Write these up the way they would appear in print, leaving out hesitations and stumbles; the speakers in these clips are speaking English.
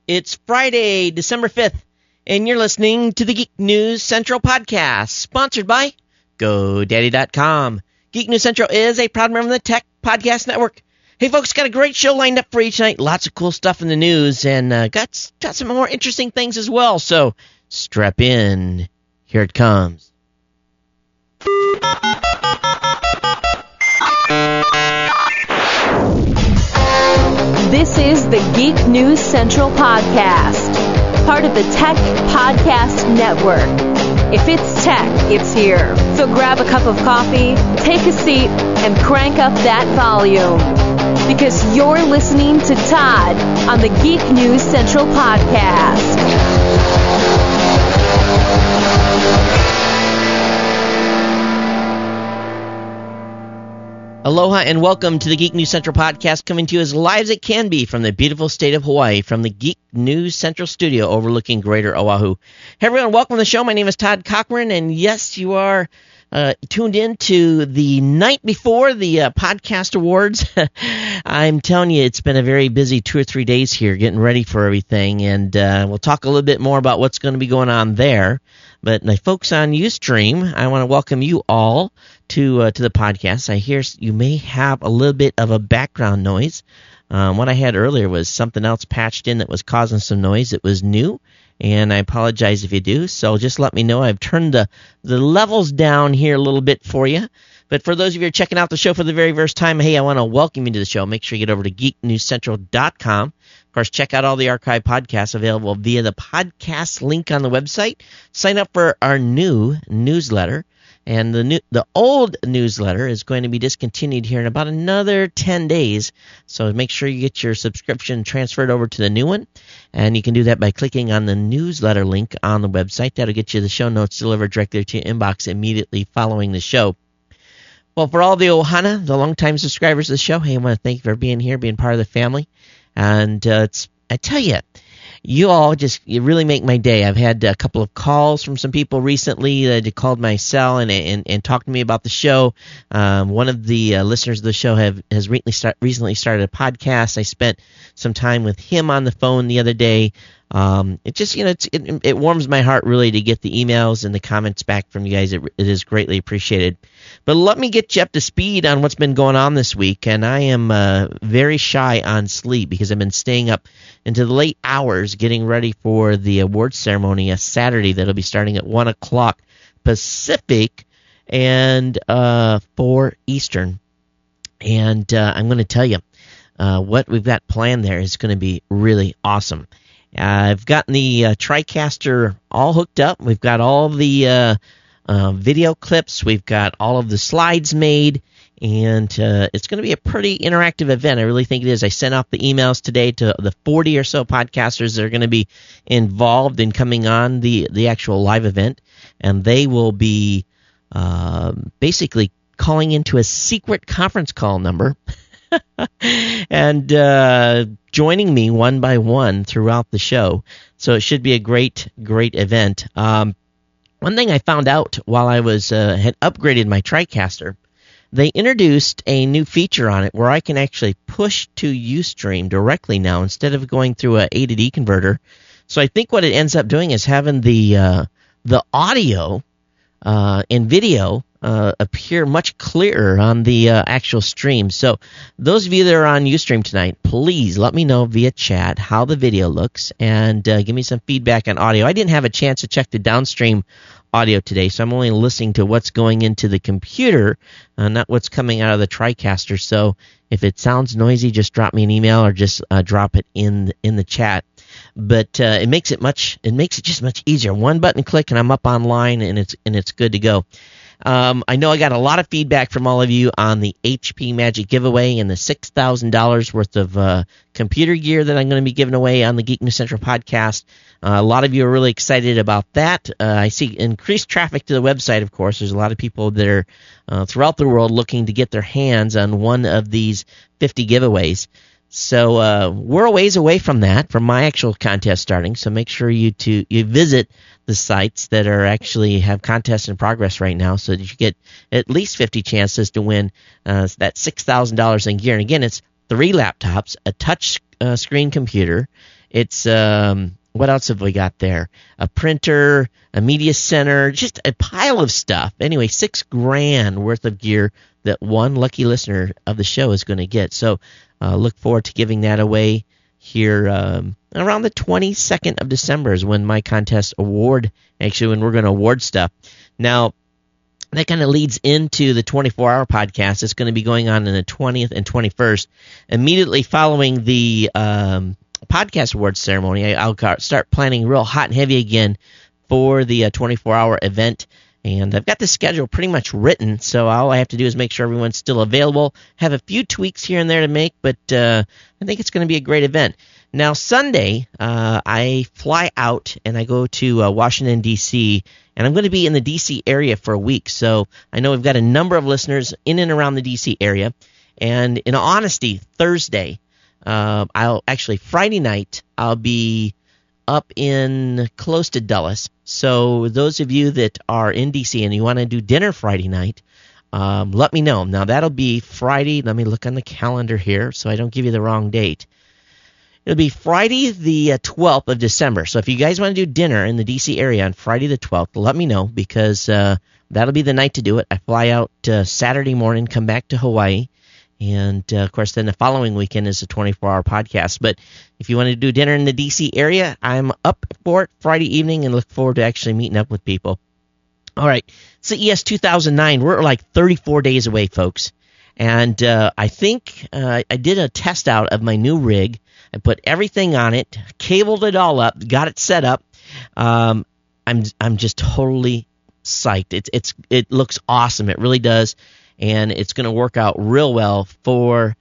It's Friday, December 5th, and you're listening to the Geek News Central podcast, sponsored by GoDaddy.com. Geek News Central is a proud member of the Tech Podcast Network. Hey, folks, got a great show lined up for you tonight. Lots of cool stuff in the news, and got some more interesting things as well, so strap in. Here it comes. This is the Geek News Central podcast, part of the Tech Podcast Network. If it's tech, it's here. So grab a cup of coffee, take a seat, and crank up that volume. Because you're listening to Todd on the Geek News Central podcast. Aloha and welcome to the Geek News Central podcast, coming to you as live as it can be from the beautiful state of Hawaii, from the Geek News Central studio overlooking Greater Oahu. Hey everyone, welcome to the show. My name is Todd Cochran, and yes, you are tuned in to the night before the podcast awards. I'm telling you, it's been a very busy 2 or 3 days here getting ready for everything, and we'll talk a little bit more about what's going to be going on there. But my folks on Ustream, I want to welcome you all to the podcast. I hear you may have a little bit of a background noise. What I had earlier was something else patched in that was causing some noise. It was new, and I apologize if you do. So just let me know. I've turned the levels down here a little bit for you. But for those of you who are checking out the show for the very first time, hey, I want to welcome you to the show. Make sure you get over to geeknewscentral.com. Of course, check out all the archive podcasts available via the podcast link on the website. Sign up for our new newsletter. And the old newsletter is going to be discontinued here in about another 10 days. So make sure you get your subscription transferred over to the new one. And you can do that by clicking on the newsletter link on the website. That'll get you the show notes delivered directly to your inbox immediately following the show. Well, for all the Ohana, the longtime subscribers of the show, hey, I want to thank you for being here, being part of the family. And I tell you, you all you really make my day. I've had a couple of calls from some people recently that called my cell and talked to me about the show. One of the listeners of the show has recently started a podcast. I spent some time with him on the phone the other day. It just, it warms my heart really to get the emails and the comments back from you guys. It is greatly appreciated. But let me get you up to speed on what's been going on this week. And I am very shy on sleep because I've been staying up into the late hours getting ready for the awards ceremony on Saturday that'll be starting at 1 o'clock Pacific and 4 Eastern. And I'm going to tell you what we've got planned there is going to be really awesome. I've gotten the TriCaster all hooked up. We've got all the video clips. We've got all of the slides made, and it's going to be a pretty interactive event. I really think it is. I sent out the emails today to the 40 or so podcasters that are going to be involved in coming on the actual live event, and they will be basically calling into a secret conference call number and joining me one by one throughout the show. So it should be a great event. One thing I found out while I had upgraded my TriCaster, they introduced a new feature on it where I can actually push to Ustream directly now instead of going through a A to D converter. So I think what it ends up doing is having the audio and video appear much clearer on the actual stream. So those of you that are on Ustream tonight, please let me know via chat how the video looks and give me some feedback on audio. I didn't have a chance to check the downstream audio today, so I'm only listening to what's going into the computer, not what's coming out of the TriCaster. So if it sounds noisy, just drop me an email or just drop it in the chat. But it makes it just much easier. One button click and I'm up online and it's good to go. I know I got a lot of feedback from all of you on the HP Magic giveaway and the $6,000 worth of computer gear that I'm going to be giving away on the Geek News Central podcast. A lot of you are really excited about that. I see increased traffic to the website, of course. There's a lot of people that are throughout the world looking to get their hands on one of these 50 giveaways. So we're a ways away from that, from my actual contest starting. So make sure you visit the sites that are actually have contests in progress right now, so that you get at least 50 chances to win that $6,000 in gear. And again, it's 3 laptops, a touch screen computer, It's what else have we got there? A printer, a media center, just a pile of stuff. Anyway, $6,000 worth of gear that one lucky listener of the show is going to get. So look forward to giving that away here around the 22nd of December is when my contest award, actually when we're going to award stuff. Now, that kind of leads into the 24-hour podcast. It's going to be going on the 20th and 21st. Immediately following the podcast awards ceremony, I'll start planning real hot and heavy again for the 24-hour event. And I've got the schedule pretty much written, so all I have to do is make sure everyone's still available. Have a few tweaks here and there to make, but I think it's going to be a great event. Now, Sunday, I fly out and I go to Washington, D.C., and I'm going to be in the D.C. area for a week. So I know we've got a number of listeners in and around the D.C. area. And in honesty, Thursday, Friday night, I'll be up in close to Dulles. So those of you that are in D.C. and you want to do dinner Friday night, let me know. Now, that'll be Friday. Let me look on the calendar here so I don't give you the wrong date. It'll be Friday the 12th of December. So if you guys want to do dinner in the D.C. area on Friday the 12th, let me know because that'll be the night to do it. I fly out Saturday morning, come back to Hawaii. And, of course, then the following weekend is a 24-hour podcast. But if you want to do dinner in the D.C. area, I'm up for it Friday evening and look forward to actually meeting up with people. All right, CES 2009, we're like 34 days away, folks. And I think I did a test out of my new rig. I put everything on it, cabled it all up, got it set up. I'm just totally psyched. It looks awesome. It really does. And it's going to work out real well for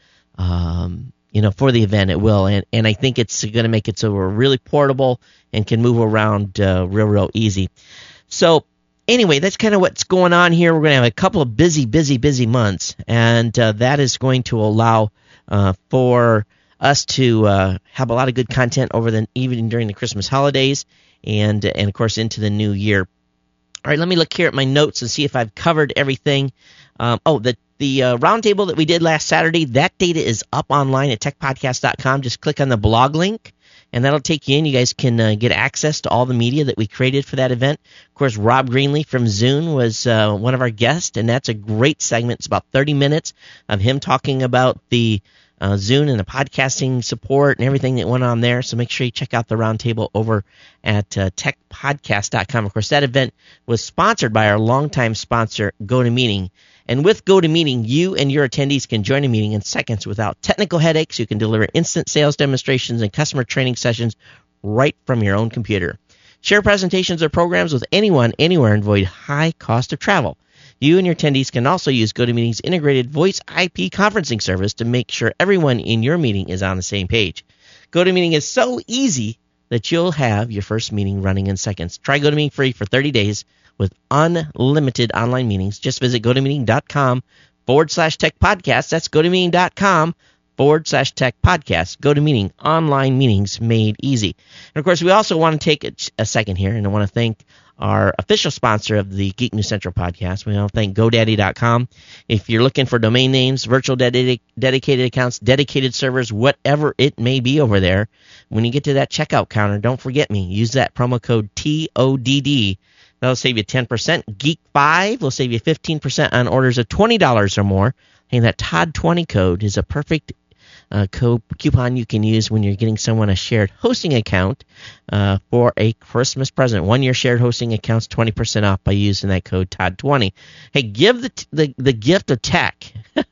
for the event. It will, and I think it's going to make it so we're really portable and can move around real easy. So anyway, that's kind of what's going on here. We're going to have a couple of busy months, and that is going to allow for us to have a lot of good content even during the Christmas holidays and of course into the new year. All right, let me look here at my notes and see if I've covered everything. The roundtable that we did last Saturday, that data is up online at techpodcast.com. Just click on the blog link, and that'll take you in. You guys can get access to all the media that we created for that event. Of course, Rob Greenlee from Zune was one of our guests, and that's a great segment. It's about 30 minutes of him talking about the Zune and the podcasting support and everything that went on there. So make sure you check out the roundtable over at techpodcast.com. Of course, that event was sponsored by our longtime sponsor, GoToMeeting. And with GoToMeeting, you and your attendees can join a meeting in seconds without technical headaches. You can deliver instant sales demonstrations and customer training sessions right from your own computer. Share presentations or programs with anyone, anywhere, and avoid high cost of travel. You and your attendees can also use GoToMeeting's integrated voice IP conferencing service to make sure everyone in your meeting is on the same page. GoToMeeting is so easy that you'll have your first meeting running in seconds. Try GoToMeeting free for 30 days with unlimited online meetings. Just visit GoToMeeting.com/techpodcast. That's GoToMeeting.com/techpodcast. GoToMeeting, online meetings made easy. And, of course, we also want to take a second here, and I want to thank our official sponsor of the Geek News Central podcast. We want to thank GoDaddy.com. If you're looking for domain names, virtual dedicated accounts, dedicated servers, whatever it may be over there, when you get to that checkout counter, don't forget me. Use that promo code TODD. That'll save you 10%. Geek5 will save you 15% on orders of $20 or more. And that TOD20 code is a perfect coupon you can use when you're getting someone a shared hosting account for a Christmas present. 1 year shared hosting accounts 20% off by using that code TOD20. Hey, give the gift of tech.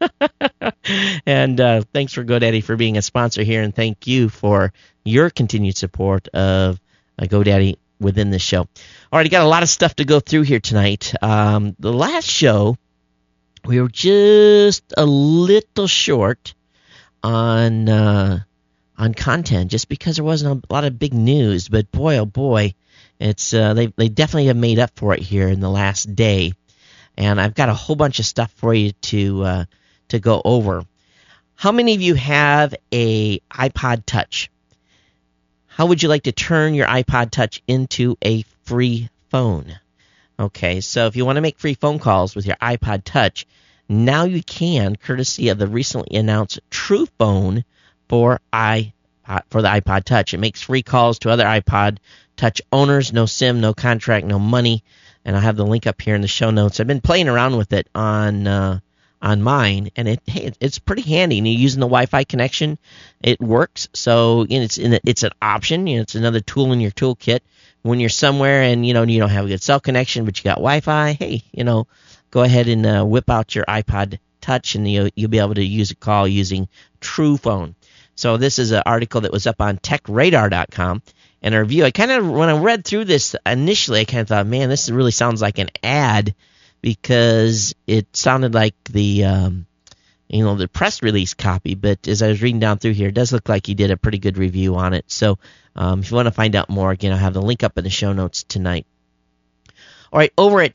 And thanks for GoDaddy for being a sponsor here, and thank you for your continued support of GoDaddy within this show. All right, I got a lot of stuff to go through here tonight. The last show, we were just a little short on content, just because there wasn't a lot of big news. But boy, oh boy, it's they definitely have made up for it here in the last day, and I've got a whole bunch of stuff for you to go over. How many of you have a iPod Touch? How would you like to turn your iPod Touch into a free phone? Okay, so if you want to make free phone calls with your iPod Touch, now you can, courtesy of the recently announced TruePhone for iPhone. iPod Touch. It makes free calls to other iPod Touch owners, no SIM, no contract, no money. And I'll have the link up here in the show notes. I've been playing around with it on mine, and it's pretty handy. And you're using the Wi-Fi connection, it works. So it's an option. It's another tool in your toolkit when you're somewhere and you don't have a good cell connection, but you got Wi-Fi. Hey, go ahead and whip out your iPod Touch, and you'll be able to use a call using TruePhone. So this is an article that was up on TechRadar.com. And a review, when I read through this initially, I kind of thought, man, this really sounds like an ad, because it sounded like the press release copy. But as I was reading down through here, it does look like he did a pretty good review on it. So if you want to find out more, again, I'll have the link up in the show notes tonight. All right, over at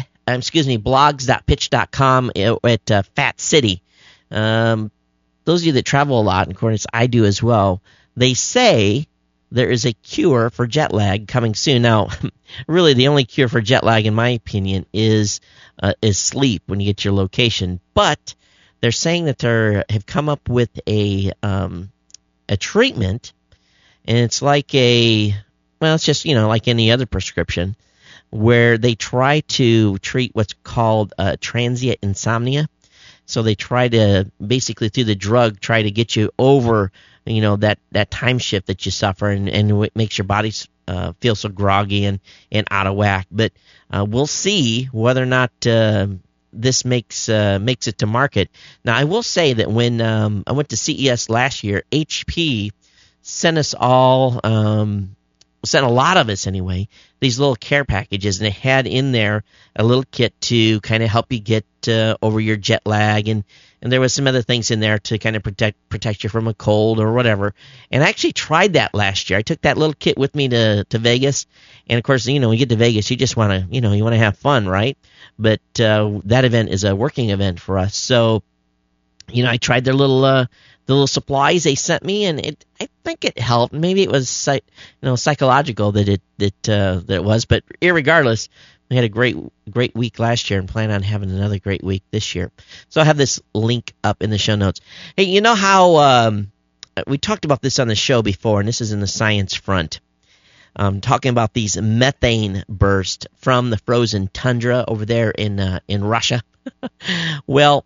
blogs.pitch.com at Fat City. Those of you that travel a lot, and of course I do as well, they say there is a cure for jet lag coming soon. Now, really, the only cure for jet lag, in my opinion, is sleep when you get to your location. But they're saying that they have come up with a treatment, and it's like it's just like any other prescription, where they try to treat what's called transient insomnia. So they try to basically through the drug try to get you over that time shift that you suffer, and it makes your body feel so groggy and out of whack. But we'll see whether or not this makes it to market. Now, I will say that when I went to CES last year, HP sent us all, sent a lot of us anyway, these little care packages, and they had in there a little kit to kind of help you get over your jet lag, and there was some other things in there to kind of protect you from a cold or whatever. And I actually tried that last year. I took that little kit with me to Vegas, and of course, when you get to Vegas, you just want to, you want to have fun, right? But that event is a working event for us, so I tried their little supplies they sent me, and I think it helped. Maybe it was psychological that it was, but irregardless, we had a great week last year and plan on having another great week this year. So I'll have this link up in the show notes. Hey, you know how we talked about this on the show before, and this is in the science front, talking about these methane bursts from the frozen tundra over there in Russia. Well,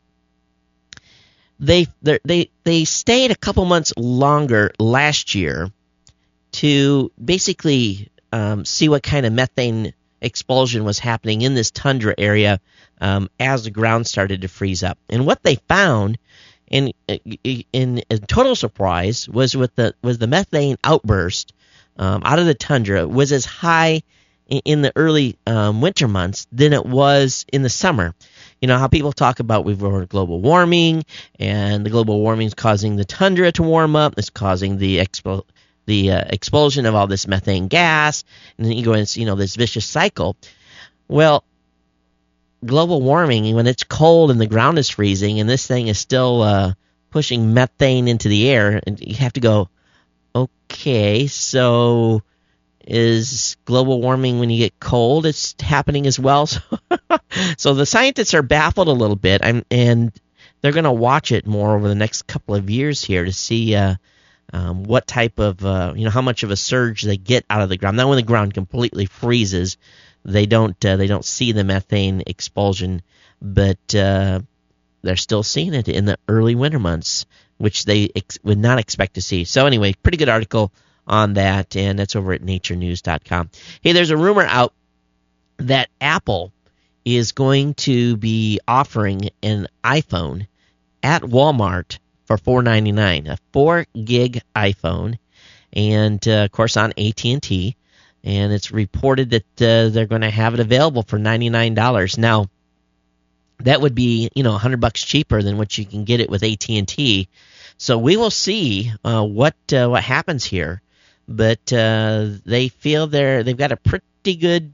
they stayed a couple months longer last year to basically see what kind of methane expulsion was happening in this tundra area as the ground started to freeze up. And what they found, in a total surprise, was the methane outburst out of the tundra was as high in the early winter months than it was in the summer. You know how people talk about we've got global warming, and the global warming is causing the tundra to warm up. It's causing the expulsion of all this methane gas, and then you go into this vicious cycle. Well, global warming, when it's cold and the ground is freezing, and this thing is still pushing methane into the air, and you have to go, okay, so is global warming when you get cold, it's happening as well? So the scientists are baffled a little bit, and they're going to watch it more over the next couple of years here to see what type of, how much of a surge they get out of the ground. Now, when the ground completely freezes, they don't see the methane expulsion, but they're still seeing it in the early winter months, which they would not expect to see. So anyway, pretty good article on that, and that's over at naturenews.com. Hey, there's a rumor out that Apple is going to be offering an iPhone at Walmart for $4.99, a 4-gig iPhone, and of course on AT&T, and it's reported that they're going to have it available for $99. Now, that would be $100 cheaper than what you can get it with AT&T. So we will see what happens here, but they feel they've got a pretty good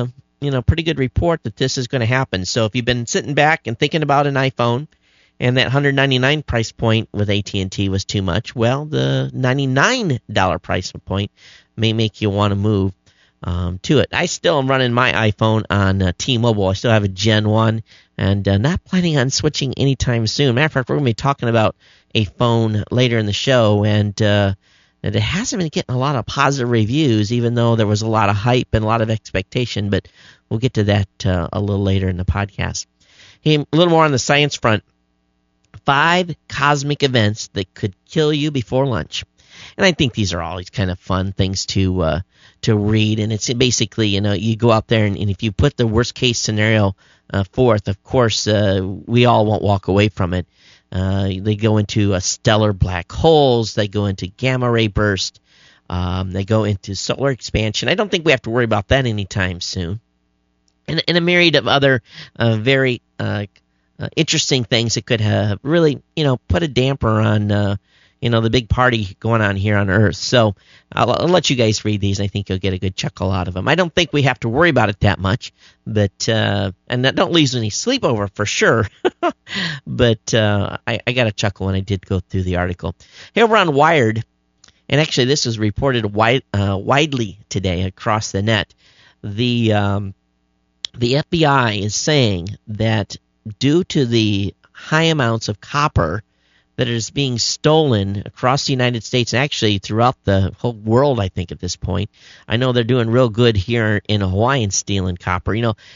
report that this is going to happen. So if you've been sitting back and thinking about an iPhone, and that $199 price point with AT&T was too much, well, the $99 price point may make you want to move to it. I still am running my iPhone on T-Mobile. I still have a Gen 1, and not planning on switching anytime soon. Matter of fact, we're going to be talking about a phone later in the show, and that it hasn't been getting a lot of positive reviews, even though there was a lot of hype and a lot of expectation. But we'll get to that a little later in the podcast. Hey, a little more on the science front. 5 cosmic events that could kill you before lunch. And I think these are always kind of fun things to read. And it's basically, you go out there and if you put the worst case scenario forth, of course, we all won't walk away from it. They go into stellar black holes. They go into gamma ray burst. They go into solar expansion. I don't think we have to worry about that anytime soon. And a myriad of other very interesting things that could have really, put a damper on, the big party going on here on Earth. So I'll let you guys read these. I think you'll get a good chuckle out of them. I don't think we have to worry about it that much, but and that don't lose any sleep over for sure. But I got a chuckle when I did go through the article. Hey, over on Wired, and actually this was reported widely today across the net. The FBI is saying that due to the high amounts of copper that is being stolen across the United States and actually throughout the whole world, I think, at this point. I know they're doing real good here in Hawaii and stealing copper.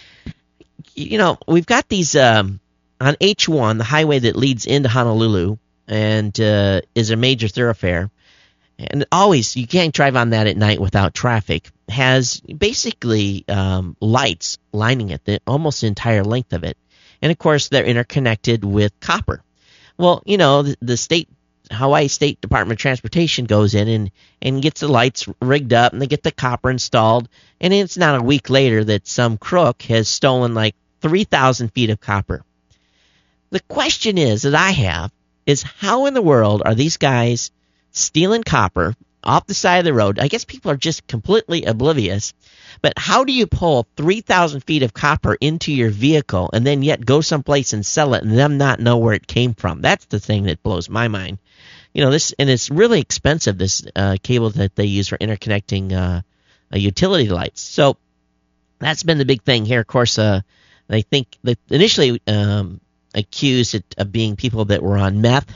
We've got these on H1, the highway that leads into Honolulu and is a major thoroughfare. And always, you can't drive on that at night without traffic. Has basically lights lining it, almost the entire length of it. And, of course, they're interconnected with copper. Well, the Hawaii State Department of Transportation goes in and gets the lights rigged up, and they get the copper installed. And it's not a week later that some crook has stolen like 3,000 feet of copper. The question that I have is how in the world are these guys stealing copper off the side of the road? I guess people are just completely oblivious. But how do you pull 3,000 feet of copper into your vehicle and then yet go someplace and sell it and them not know where it came from? That's the thing that blows my mind. This, and it's really expensive, this cable that they use for interconnecting utility lights. So that's been the big thing here. Of course, I think they initially accused it of being people that were on meth.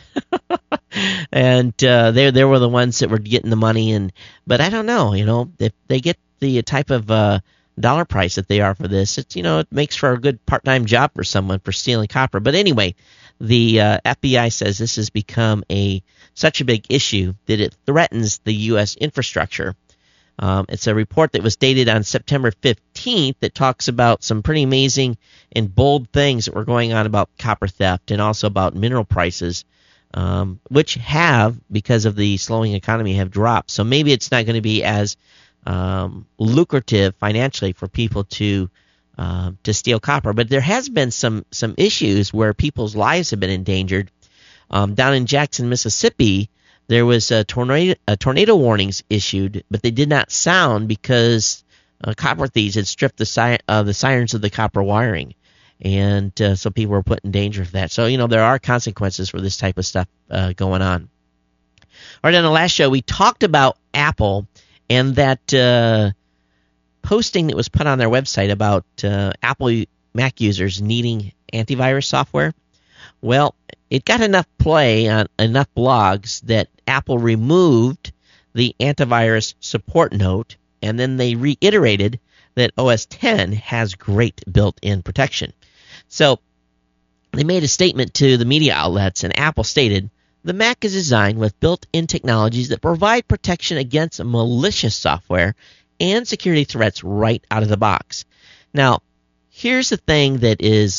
And they were the ones that were getting the money. But I don't know, if they get the type of dollar price that they are for this, it makes for a good part-time job for someone for stealing copper. But anyway, the FBI says this has become such a big issue that it threatens the U.S. infrastructure. It's a report that was dated on September 15th that talks about some pretty amazing and bold things that were going on about copper theft and also about mineral prices, which have, because of the slowing economy, have dropped. So maybe it's not going to be as lucrative financially for people to steal copper, but there has been some issues where people's lives have been endangered. Down in Jackson, Mississippi, there was tornado warnings issued, but they did not sound because copper thieves had stripped the sirens of the copper wiring, and so people were put in danger for that. So there are consequences for this type of stuff going on. All right, on the last show we talked about Apple and that posting that was put on their website about Apple Mac users needing antivirus software. Well, it got enough play on enough blogs that Apple removed the antivirus support note, and then they reiterated that OS X has great built-in protection. So they made a statement to the media outlets, and Apple stated, "The Mac is designed with built-in technologies that provide protection against malicious software and security threats right out of the box." Now, here's the thing that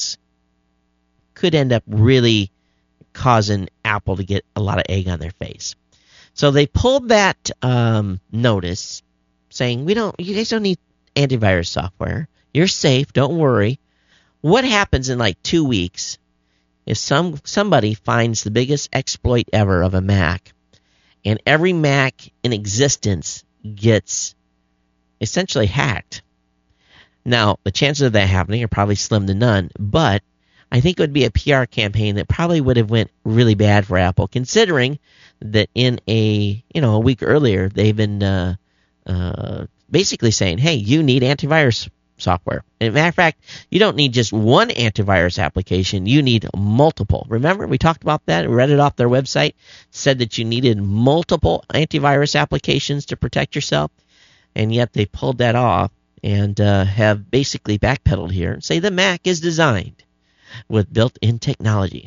could end up really causing Apple to get a lot of egg on their face. So they pulled that notice saying, you guys don't need antivirus software. You're safe. Don't worry. What happens in like 2 weeks if somebody finds the biggest exploit ever of a Mac, and every Mac in existence gets essentially hacked? Now, the chances of that happening are probably slim to none, but I think it would be a PR campaign that probably would have went really bad for Apple, considering that in a week earlier they've been basically saying, hey, you need antivirus software. As a matter of fact, you don't need just one antivirus application. You need multiple. Remember, we talked about that. We read it off their website, said that you needed multiple antivirus applications to protect yourself, and yet they pulled that off and have basically backpedaled here and say the Mac is designed with built-in technology.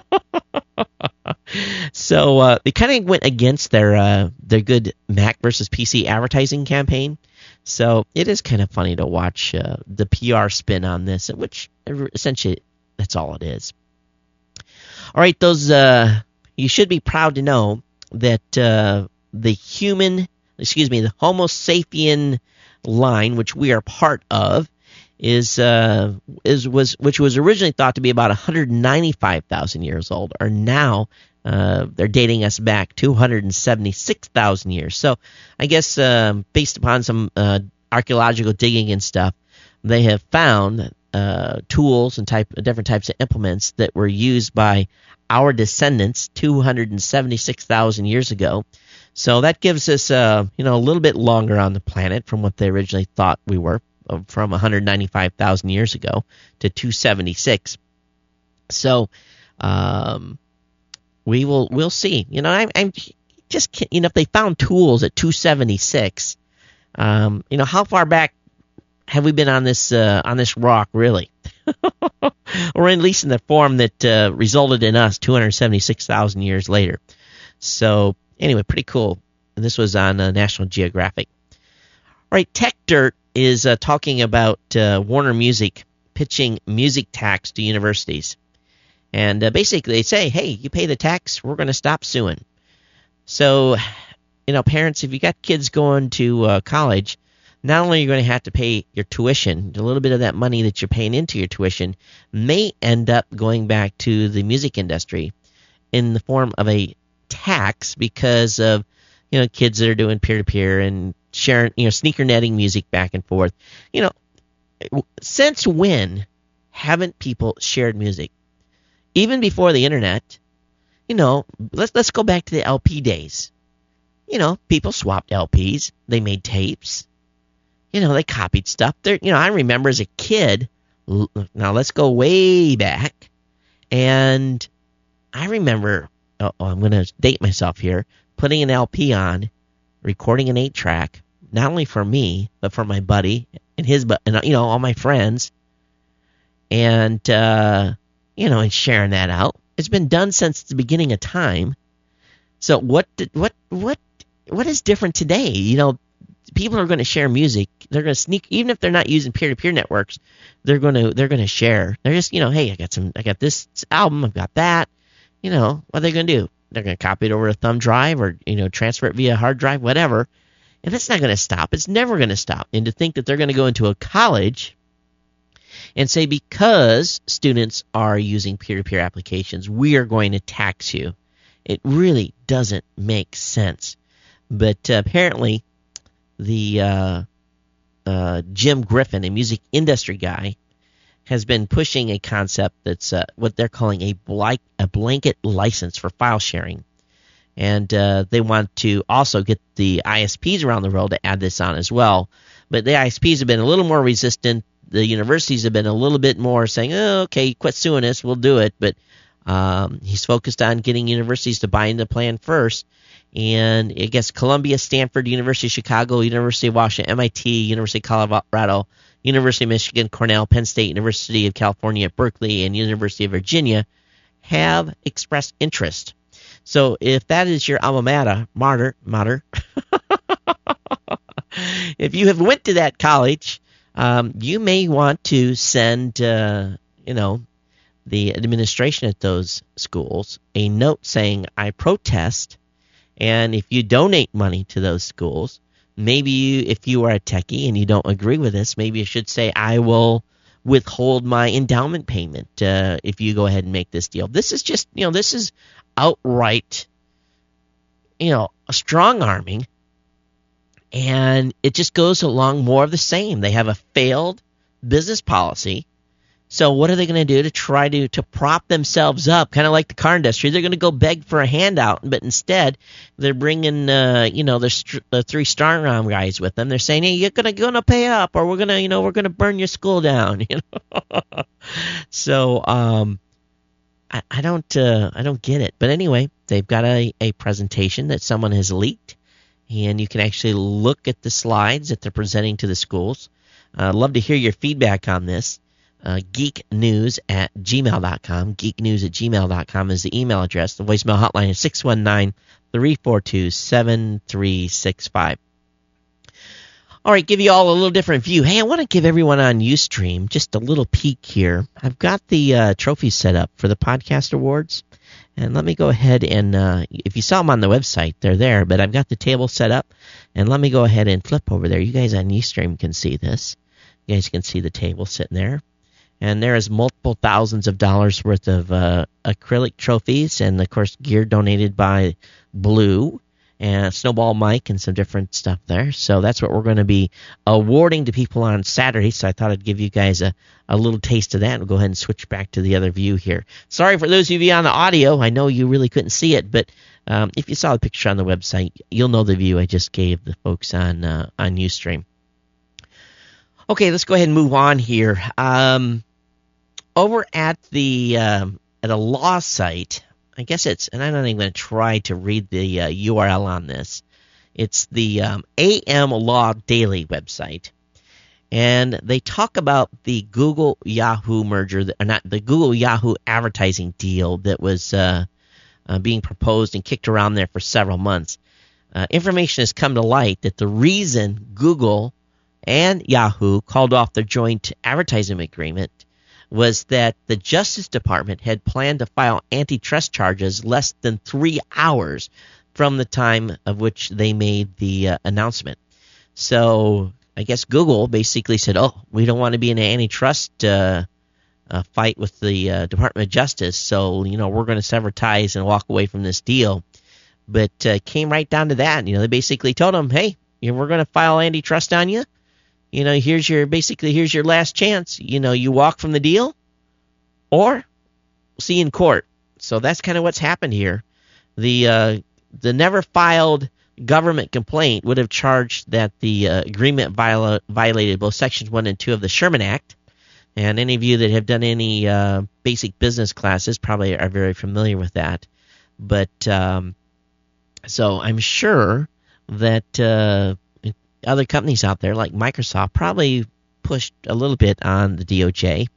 So they kind of went against their good Mac versus PC advertising campaign. So it is kind of funny to watch the PR spin on this, which essentially that's all it is. All right, you should be proud to know that the Homo sapien line, which we are part of, which was originally thought to be about 195,000 years old, are now they're dating us back 276,000 years. So I guess based upon some archaeological digging and stuff, they have found tools and different types of implements that were used by our descendants 276,000 years ago. So that gives us a little bit longer on the planet from what they originally thought we were, from 195,000 years ago to 276. So we'll see. I'm just if they found tools at 276, how far back have we been on this rock really? Or at least in the form that resulted in us 276,000 years later. So anyway, pretty cool. And this was on National Geographic. All right, Tech Dirt is talking about Warner Music pitching music tax to universities. And basically they say, hey, you pay the tax, we're going to stop suing. So, parents, if you got kids going to college, not only are you going to have to pay your tuition, a little bit of that money that you're paying into your tuition may end up going back to the music industry in the form of a tax because of, kids that are doing peer-to-peer and sharing, sneaker netting music back and forth. Since when haven't people shared music? Even before the internet, let's go back to the LP days. People swapped LPs. They made tapes. They copied stuff. I remember as a kid, now let's go way back, and I remember, I'm going to date myself here, putting an LP on, recording an 8-track, not only for me, but for my buddy and all my friends, and, and sharing that out. It's been done since the beginning of time. So what is different today? People are going to share music. They're going to sneak, even if they're not using peer-to-peer networks. They're going to share. They're just, hey, I got this album. I've got that. What are they going to do? They're going to copy it over a thumb drive or transfer it via hard drive, whatever. And that's not going to stop. It's never going to stop. And to think that they're going to go into a college and say, because students are using peer-to-peer applications, we are going to tax you. It really doesn't make sense. But apparently, the Jim Griffin, a music industry guy, has been pushing a concept that's what they're calling a blanket license for file sharing. And they want to also get the ISPs around the world to add this on as well. But the ISPs have been a little more resistant. The universities have been a little bit more saying, oh, okay, quit suing us, we'll do it. But he's focused on getting universities to buy into the plan first. And I guess Columbia, Stanford, University of Chicago, University of Washington, MIT, University of Colorado, University of Michigan, Cornell, Penn State, University of California, Berkeley, and University of Virginia have expressed interest. So if that is your alma mater, if you have went to that college, you may want to send, the administration at those schools a note saying, I protest. And if you donate money to those schools, maybe if you are a techie and you don't agree with this, maybe you should say, I will withhold my endowment payment if you go ahead and make this deal. This is just, this is outright, a strong arming. And it just goes along more of the same. They have a failed business policy. So what are they going to do to try to prop themselves up, kind of like the car industry? They're going to go beg for a handout, but instead they're bringing, there's the 3 Strong guys with them. They're saying, hey, you're going to pay up, or we're going to burn your school down. So I don't get it. But anyway, they've got a presentation that someone has leaked, and you can actually look at the slides that they're presenting to the schools. I'd love to hear your feedback on this. geeknews@gmail.com. geeknews@gmail.com is the email address. The voicemail hotline is 619-342-7365. All right, give you all a little different view. Hey, I want to give everyone on Ustream just a little peek here. I've got the trophies set up for the podcast awards. And let me go ahead and, if you saw them on the website, they're there. But I've got the table set up. And let me go ahead and flip over there. You guys on Ustream can see this. You guys can see the table sitting there. And there is multiple thousands of dollars worth of acrylic trophies. And, of course, gear donated by Blue and Snowball Mike and some different stuff there. So that's what we're going to be awarding to people on Saturday. So I thought I'd give you guys a little taste of that. We'll go ahead and switch back to the other view here. Sorry for those of you on the audio. I know you really couldn't see it, but if you saw the picture on the website, you'll know the view I just gave the folks on Ustream. Okay, let's go ahead and move on here. Over at at a law site, I guess and I'm not even going to try to read the URL on this. It's the AM Law Daily website. And they talk about the Google-Yahoo merger, not the Google-Yahoo advertising deal that was being proposed and kicked around there for several months. Information has come to light that the reason Google and Yahoo called off their joint advertising agreement was that the Justice Department had planned to file antitrust charges less than 3 hours from the time of which they made the announcement. So I guess Google basically said, we don't want to be in an antitrust fight with the Department of Justice, so, we're going to sever ties and walk away from this deal. But came right down to that. They basically told them, hey, we're going to file antitrust on you. Here's your last chance. You walk from the deal, or see you in court. So that's kind of what's happened here. The never filed government complaint would have charged that the agreement violated both Sections 1 and 2 of the Sherman Act. And any of you that have done any basic business classes probably are very familiar with that. But so I'm sure that other companies out there like Microsoft probably pushed a little bit on the DOJ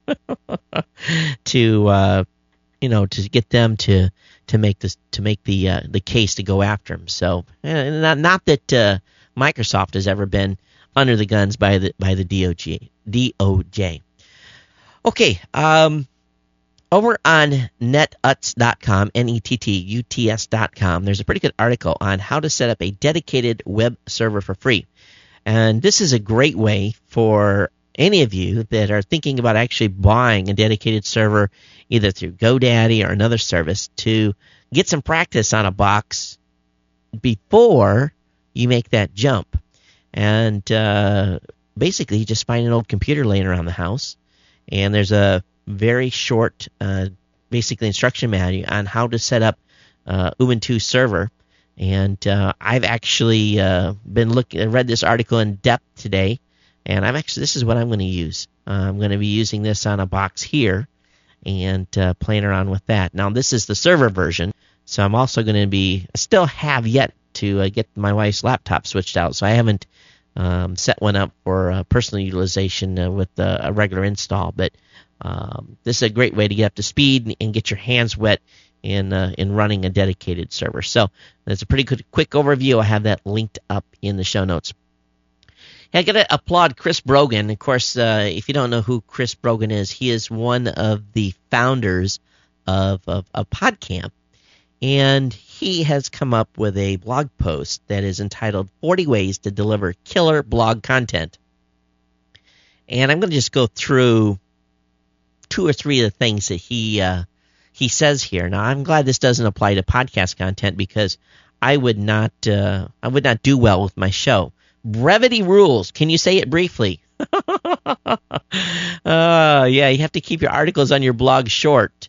to get them to make the case to go after them. So not that Microsoft has ever been under the guns by the DOJ. Okay, over on netuts.com, nettuts.com, there's a pretty good article on how to set up a dedicated web server for free. And this is a great way for any of you that are thinking about actually buying a dedicated server, either through GoDaddy or another service, to get some practice on a box before you make that jump. And basically, you just find an old computer laying around the house, and there's a very short, basically instruction manual on how to set up Ubuntu server. And I've actually read this article in depth today, and this is what I'm going to use. I'm going to be using this on a box here and playing around with that. Now, this is the server version, so I'm also going to still have yet to get my wife's laptop switched out, so I haven't set one up for personal utilization with a regular install. But this is a great way to get up to speed and get your hands wet in running a dedicated server. So that's a pretty good quick overview. I have that linked up in the show notes. Hey, I got to applaud Chris Brogan. Of course, if you don't know who Chris Brogan is, he is one of the founders of PodCamp. And he has come up with a blog post that is entitled 40 Ways to Deliver Killer Blog Content. And I'm going to just go through 2 or 3 of the things that he says here. Now, I'm glad this doesn't apply to podcast content because I would not do well with my show. Brevity rules. Can you say it briefly? Yeah, you have to keep your articles on your blog short.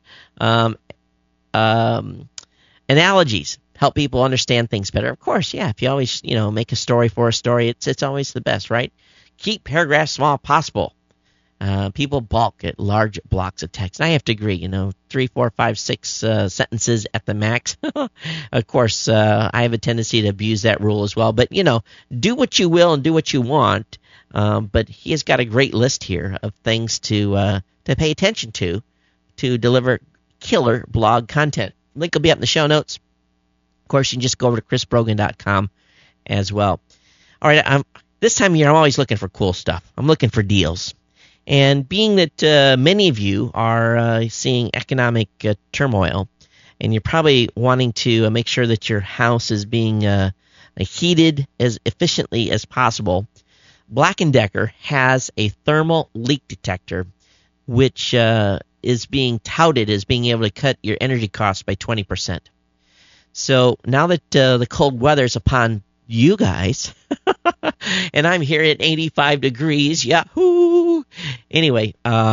Analogies help people understand things better. Of course, yeah, if you always, make a story for a story, it's always the best, right? Keep paragraphs small as possible. People balk at large blocks of text. And I have to agree, 3, 4, 5, 6 sentences at the max. Of course, I have a tendency to abuse that rule as well. But, do what you will and do what you want. But he has got a great list here of things to pay attention to deliver killer blog content. Link will be up in the show notes. Of course, you can just go over to chrisbrogan.com as well. All right, this time of year, I'm always looking for cool stuff. I'm looking for deals. And being that many of you are seeing economic turmoil, and you're probably wanting to make sure that your house is being heated as efficiently as possible, Black & Decker has a thermal leak detector, which is being touted as being able to cut your energy costs by 20%. So now that the cold weather is upon you guys, and I'm here at 85 degrees, yahoo! Anyway,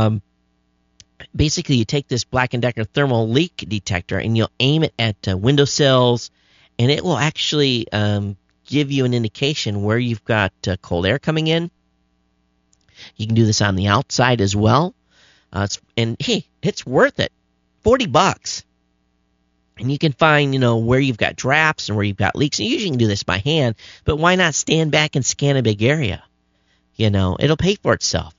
basically you take this Black & Decker thermal leak detector and you'll aim it at windowsills, and it will actually give you an indication where you've got cold air coming in. You can do this on the outside as well. It's worth it. $40. And you can find, where you've got drafts and where you've got leaks. And usually you can do this by hand, but why not stand back and scan a big area? It'll pay for itself.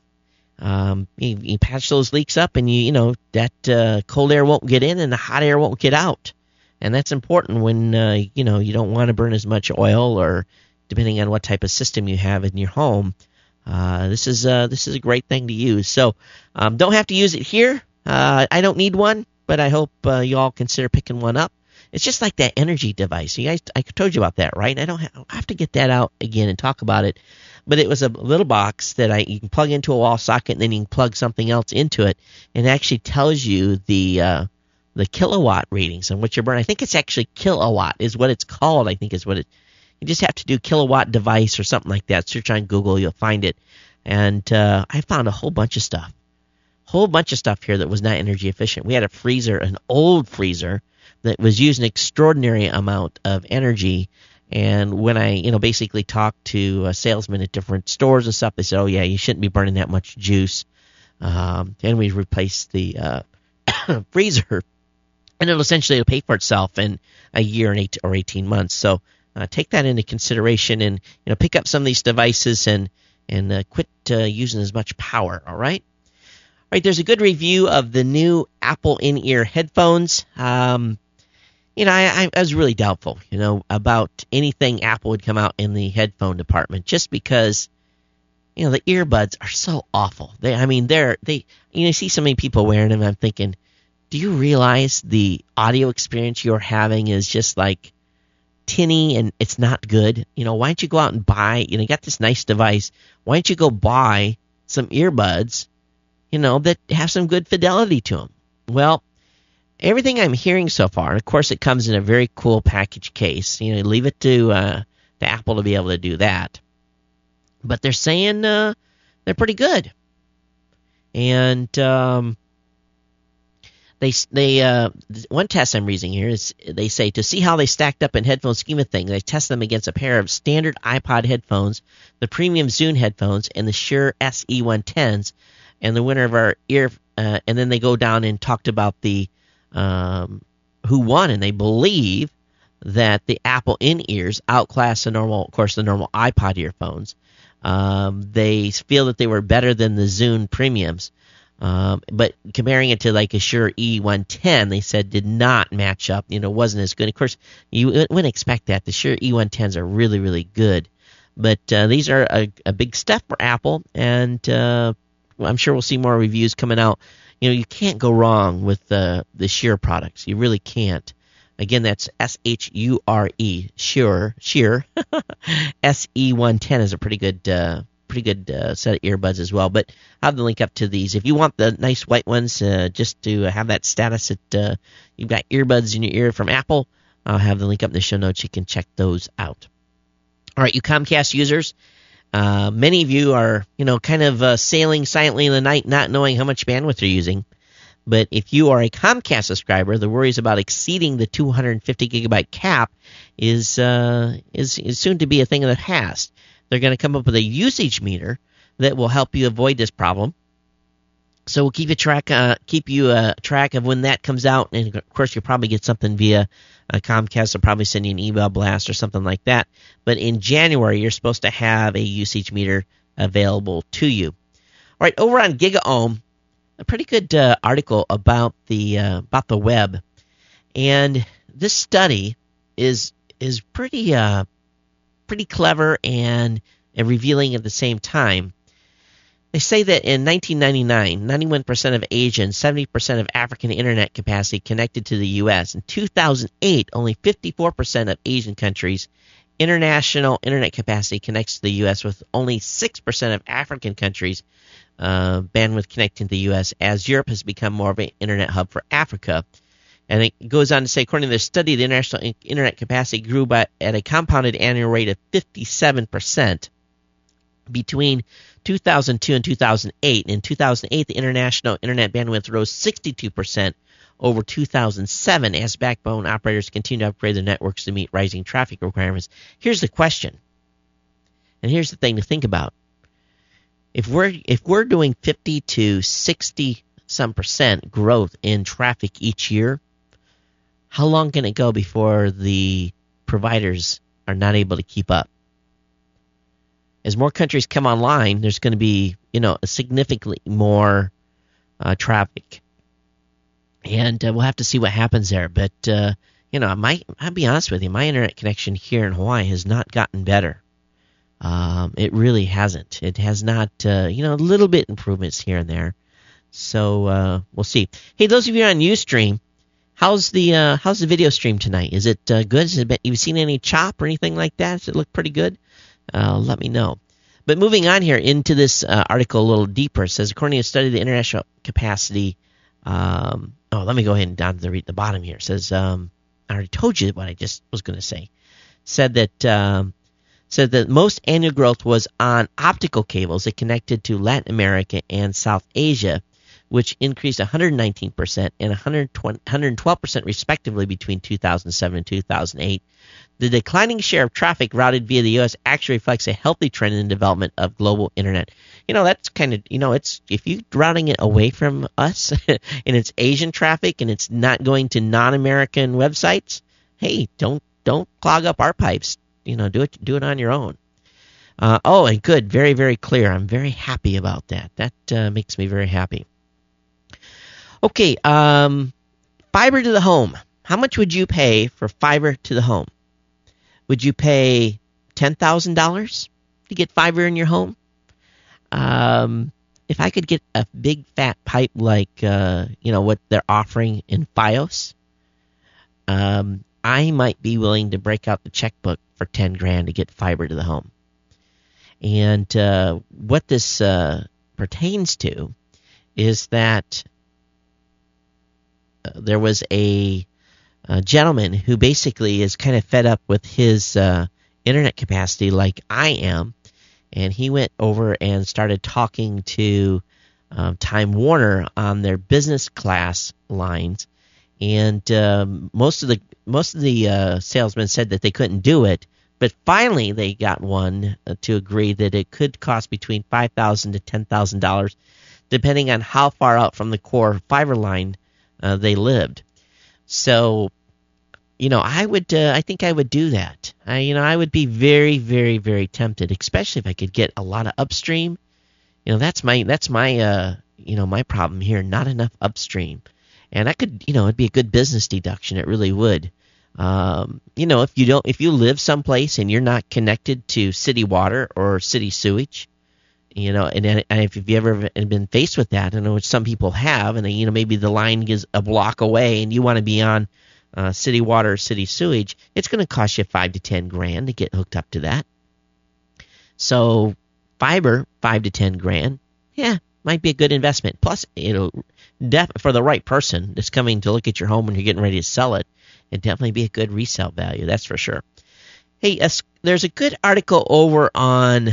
You patch those leaks up, and that cold air won't get in and the hot air won't get out. And that's important when, you don't want to burn as much oil, or depending on what type of system you have in your home. This is a great thing to use. So don't have to use it here. I don't need one, but I hope you all consider picking one up. It's just like that energy device. You guys, I told you about that, right? I have to get that out again and talk about it. But it was a little box that you can plug into a wall socket, and then you can plug something else into it, and it actually tells you the kilowatt readings and what you're burning. I think it's actually kilowatt is what it's called. I think is what it. You just have to do kilowatt device or something like that. Search on Google, you'll find it. And I found a whole bunch of stuff here that was not energy efficient. We had a freezer, an old freezer, that was using an extraordinary amount of energy. And when I, basically talked to salesmen at different stores and stuff, they said, "Oh yeah, you shouldn't be burning that much juice." And we replaced the freezer, and it'll pay for itself in a year or 18 months. So take that into consideration, and pick up some of these devices and quit using as much power. All right. All right. There's a good review of the new Apple in-ear headphones. I was really doubtful, about anything Apple would come out in the headphone department, just because, the earbuds are so awful. You see so many people wearing them. I'm thinking, do you realize the audio experience you're having is just like tinny and it's not good? Why don't you go out and buy, you got this nice device. Why don't you go buy some earbuds, that have some good fidelity to them? Well, everything I'm hearing so far, and of course it comes in a very cool package case. Leave it to Apple to be able to do that. But they're saying they're pretty good. And one test I'm reading here is they say to see how they stacked up in headphone scheme of things, they test them against a pair of standard iPod headphones, the premium Zune headphones, and the Shure SE110s. And the winner of our ear, and then they go down and talked about the who won, and they believe that the Apple in-ears outclass the normal iPod earphones. They feel that they were better than the Zune premiums, but comparing it to like a Shure E110, they said did not match up. Wasn't as good. Of course, you wouldn't expect that. The Shure E110s are really, really good, but these are a big step for Apple, and I'm sure we'll see more reviews coming out. You can't go wrong with the Shure products. You really can't. Again, that's SHURE, Shure. SE110 is a pretty good set of earbuds as well. But I'll have the link up to these. If you want the nice white ones, just to have that status that you've got earbuds in your ear from Apple, I'll have the link up in the show notes. You can check those out. All right, you Comcast users, Many of you are, kind of sailing silently in the night, not knowing how much bandwidth you're using. But if you are a Comcast subscriber, the worries about exceeding the 250 gigabyte cap is soon to be a thing of the past. They're going to come up with a usage meter that will help you avoid this problem. So we'll keep you track of when that comes out, and of course you'll probably get something via Comcast. Will probably send you an email blast or something like that. But in January, you're supposed to have a usage meter available to you. All right, over on GigaOM, a pretty good article about the web, and this study is pretty clever and revealing at the same time. They say that in 1999, 91% of Asian, 70% of African internet capacity connected to the U.S. In 2008, only 54% of Asian countries' international internet capacity connects to the U.S., with only 6% of African countries' bandwidth connecting to the U.S., as Europe has become more of an internet hub for Africa. And it goes on to say, according to this study, the international internet capacity grew at a compounded annual rate of 57% between 2002 and 2008. In 2008, the international internet bandwidth rose 62% over 2007 as backbone operators continue to upgrade their networks to meet rising traffic requirements. Here's the question, and here's the thing to think about. If we're doing 50 to 60 some percent growth in traffic each year, how long can it go before the providers are not able to keep up? As more countries come online, there's going to be, significantly more traffic, and we'll have to see what happens there. But I'll be honest with you, my internet connection here in Hawaii has not gotten better. It really hasn't. It has not. A little bit improvements here and there. So we'll see. Hey, those of you on Ustream, how's the video stream tonight? Is it good? You seen any chop or anything like that? Does it look pretty good? Let me know. But moving on here into this article a little deeper, it says, according to a study of the international capacity, let me go ahead and down to read the bottom here. It says, I already told you what I just was going to say. Said that most annual growth was on optical cables that connected to Latin America and South Asia, which increased 119% and 112% respectively between 2007 and 2008. The declining share of traffic routed via the U.S. actually reflects a healthy trend in the development of global internet. That's kind of, it's if you're routing it away from us and it's Asian traffic and it's not going to non-American websites, hey, don't clog up our pipes. Do it on your own. And good, very, very clear. I'm very happy about that. That makes me very happy. Okay, fiber to the home. How much would you pay for fiber to the home? Would you pay $10,000 to get fiber in your home? If I could get a big fat pipe like what they're offering in FiOS, I might be willing to break out the checkbook for $10,000 to get fiber to the home. And what this pertains to is that there was a gentleman who basically is kind of fed up with his internet capacity like I am, and he went over and started talking to Time Warner on their business class lines, and most of the salesmen said that they couldn't do it, but finally they got one to agree that it could cost between $5,000 to $10,000, depending on how far out from the core fiber line they lived. So, I think I would do that. I would be very, very, very tempted, especially if I could get a lot of upstream. That's my my problem here. Not enough upstream, and I could, it'd be a good business deduction. It really would. If you live someplace and you're not connected to city water or city sewage, and if you've ever been faced with that, I know some people have, and maybe the line is a block away and you want to be on city water or city sewage, it's going to cost you $5,000 to $10,000 to get hooked up to that. So fiber, $5,000 to $10,000, might be a good investment. Plus, it'll for the right person that's coming to look at your home when you're getting ready to sell it, it'd definitely be a good resale value. That's for sure. Hey, there's a good article over on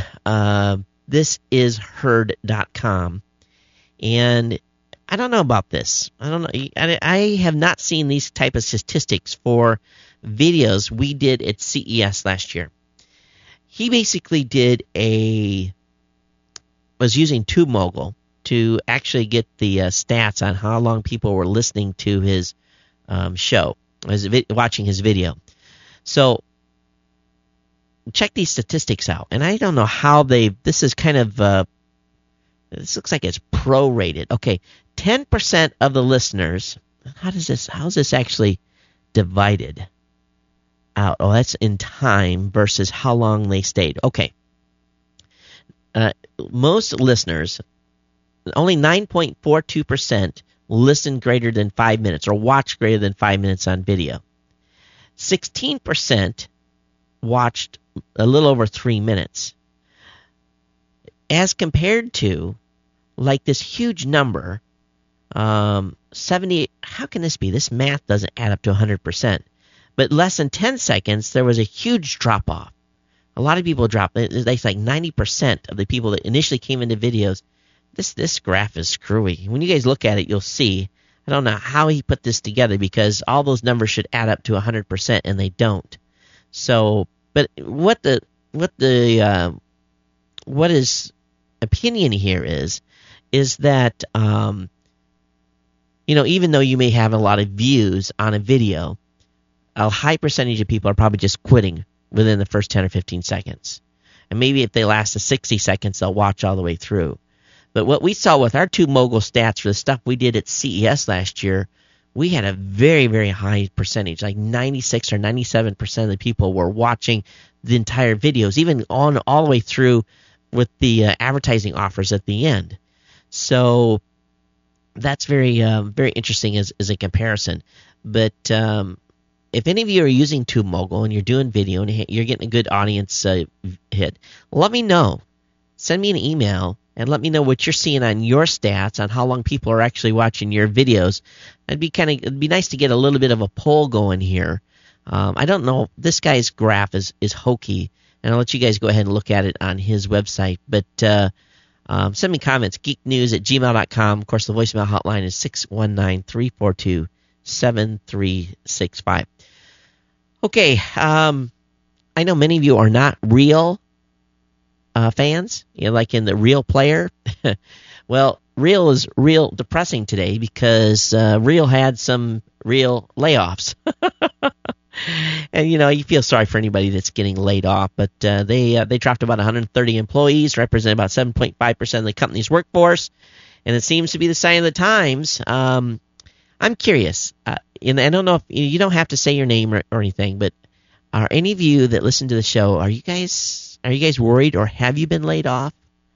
thisisheard.com, and I don't know about this. I don't know. I have not seen these type of statistics for videos we did at CES last year. He basically was using TubeMogul to actually get the stats on how long people were listening to his show, watching his video. So check these statistics out. And I don't know how this is kind of, this looks like it's prorated. Okay, 10% of the listeners, how is this actually divided out? Oh, that's in time versus how long they stayed. Okay. Most listeners, only 9.42% listened greater than 5 minutes or watched greater than 5 minutes on video. 16% watched a little over 3 minutes. As compared to, like, this huge number, 70, how can this be? This math doesn't add up to 100%. But less than 10 seconds, there was a huge drop-off. A lot of people dropped. It's like 90% of the people that initially came into videos. This graph is screwy. When you guys look at it, you'll see. I don't know how he put this together because all those numbers should add up to 100%, and they don't. So, but what his opinion here is that even though you may have a lot of views on a video, a high percentage of people are probably just quitting within the first 10 or 15 seconds. And maybe if they last 60 seconds, they'll watch all the way through. But what we saw with our TubeMogul stats for the stuff we did at CES last year, we had a very, very high percentage, like 96 or 97% of the people were watching the entire videos, even on all the way through with the advertising offers at the end. So that's very, very interesting as a comparison. But if any of you are using TubeMogul and you're doing video and you're getting a good audience hit, let me know. Send me an email and let me know what you're seeing on your stats on how long people are actually watching your videos. It'd be nice to get a little bit of a poll going here. I don't know. This guy's graph is hokey, and I'll let you guys go ahead and look at it on his website. But send me comments, geeknews@gmail.com. Of course, the voicemail hotline is 619-342-7365. Okay, I know many of you are not real fans, like in the Real Player. Well, Real is real depressing today because Real had some real layoffs. And, you feel sorry for anybody that's getting laid off, but they dropped about 130 employees, represent about 7.5% of the company's workforce, and it seems to be the sign of the times. I'm curious, and I don't know if you don't have to say your name or anything, but are any of you that listen to the show, are you guys worried, or have you been laid off?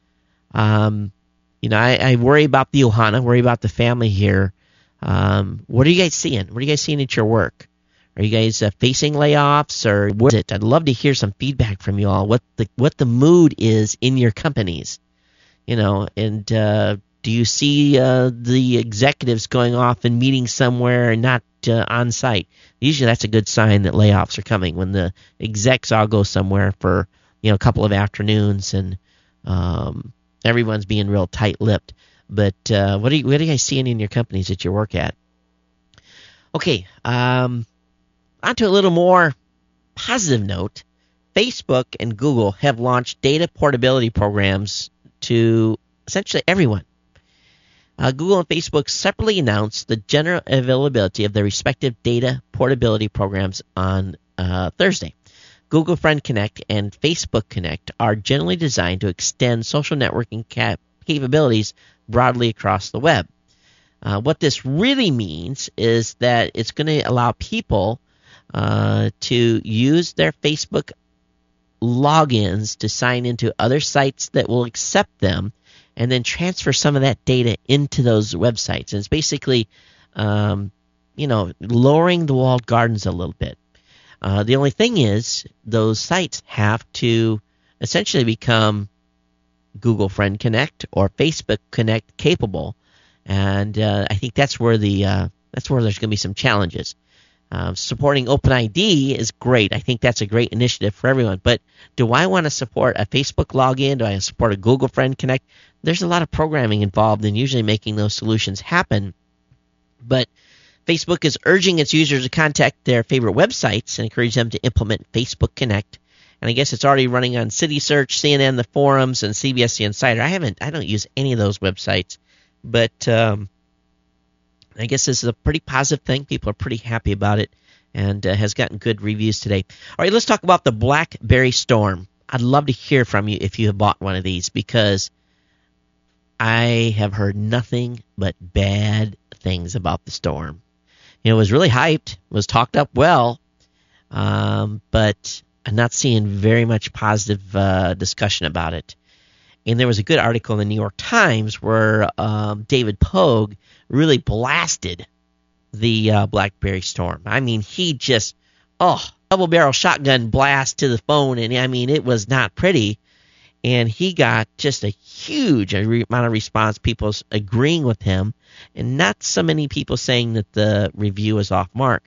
I worry about the Ohana, worry about the family here. What are you guys seeing? What are you guys seeing at your work? Are you guys facing layoffs, or what is it? I'd love to hear some feedback from you all. What the mood is in your companies, and do you see the executives going off and meeting somewhere and not on site? Usually that's a good sign that layoffs are coming, when the execs all go somewhere for a couple of afternoons and everyone's being real tight-lipped. But what are you guys seeing in your companies that you work at? Okay, on to a little more positive note. Facebook and Google have launched data portability programs to essentially everyone. Google and Facebook separately announced the general availability of their respective data portability programs on Thursday. Google Friend Connect and Facebook Connect are generally designed to extend social networking capabilities broadly across the web. What this really means is that it's going to allow people to use their Facebook logins to sign into other sites that will accept them, and then transfer some of that data into those websites. And it's basically, lowering the walled gardens a little bit. The only thing is, those sites have to essentially become Google Friend Connect or Facebook Connect capable, and I think that's where there's going to be some challenges. Supporting OpenID is great. I think that's a great initiative for everyone. But do I want to support a Facebook login? Do I support a Google Friend Connect? There's a lot of programming involved in usually making those solutions happen. But Facebook is urging its users to contact their favorite websites and encourage them to implement Facebook Connect. And I guess it's already running on City Search, CNN, the forums, and CBS The Insider. I don't use any of those websites, but I guess this is a pretty positive thing. People are pretty happy about it, and has gotten good reviews today. All right, let's talk about the BlackBerry Storm. I'd love to hear from you if you have bought one of these, because I have heard nothing but bad things about the Storm. It was really hyped, was talked up well, but I'm not seeing very much positive discussion about it. And there was a good article in the New York Times where David Pogue really blasted the BlackBerry Storm. I mean, he just, double-barrel shotgun blast to the phone, and I mean, it was not pretty. And he got just a huge amount of response, people agreeing with him, and not so many people saying that the review is off mark.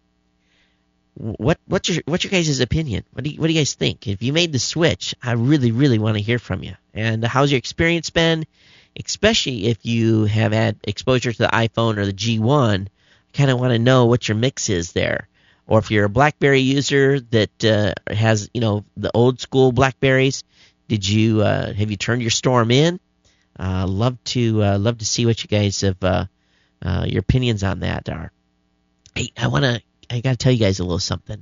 What's your guys' opinion? What do you guys think? If you made the switch, I really, really want to hear from you. And how's your experience been? Especially if you have had exposure to the iPhone or the G1, I kind of want to know what your mix is there. Or if you're a BlackBerry user that has, the old school BlackBerries, have you turned your Storm in? Love to see what you guys have your opinions on that are. Hey, I got to tell you guys a little something.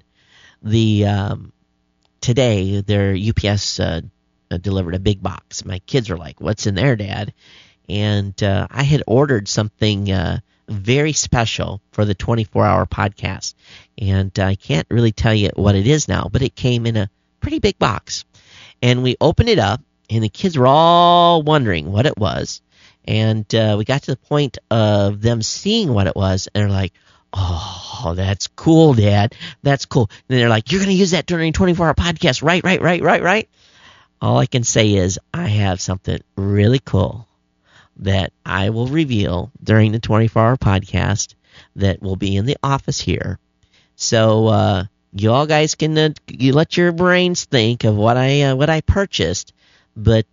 Today, their UPS delivered a big box. My kids are like, "What's in there, Dad?" And I had ordered something very special for the 24-hour podcast. And I can't really tell you what it is now, but it came in a pretty big box. And we opened it up, and the kids were all wondering what it was. And we got to the point of them seeing what it was, and they're like, "Oh, that's cool, Dad. That's cool." And they're like, "You're going to use that during a 24-hour podcast, right?" All I can say is I have something really cool that I will reveal during the 24-hour podcast that will be in the office here. So you all guys can you let your brains think of what I purchased, but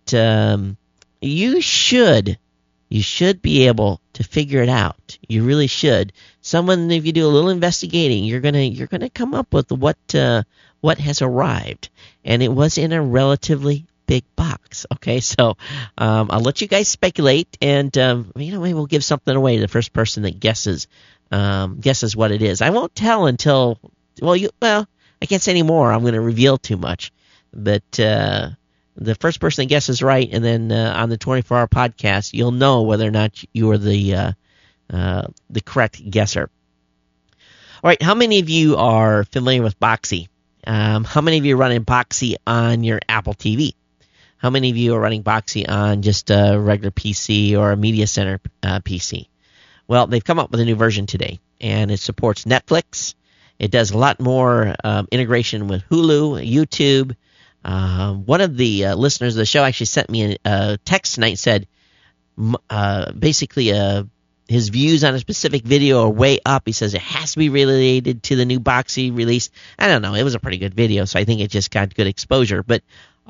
you should be able to figure it out. You really should. If you do a little investigating, you're gonna come up with what has arrived, and it was in a relatively big box. Okay, so I'll let you guys speculate, and maybe we'll give something away to the first person that guesses what it is. I won't tell until I can't say any more. I'm going to reveal too much, but the first person that guesses right, and then on the 24-hour podcast, you'll know whether or not you are the correct guesser. All right, how many of you are familiar with Boxee? How many of you are running Boxee on your Apple TV? How many of you are running Boxee on just a regular PC or a Media Center PC? Well, they've come up with a new version today, and it supports Netflix. It does a lot more integration with Hulu, YouTube. One of the listeners of the show actually sent me a text tonight and said basically his views on a specific video are way up. He says it has to be related to the new Boxee release. I don't know. It was a pretty good video, so I think it just got good exposure. But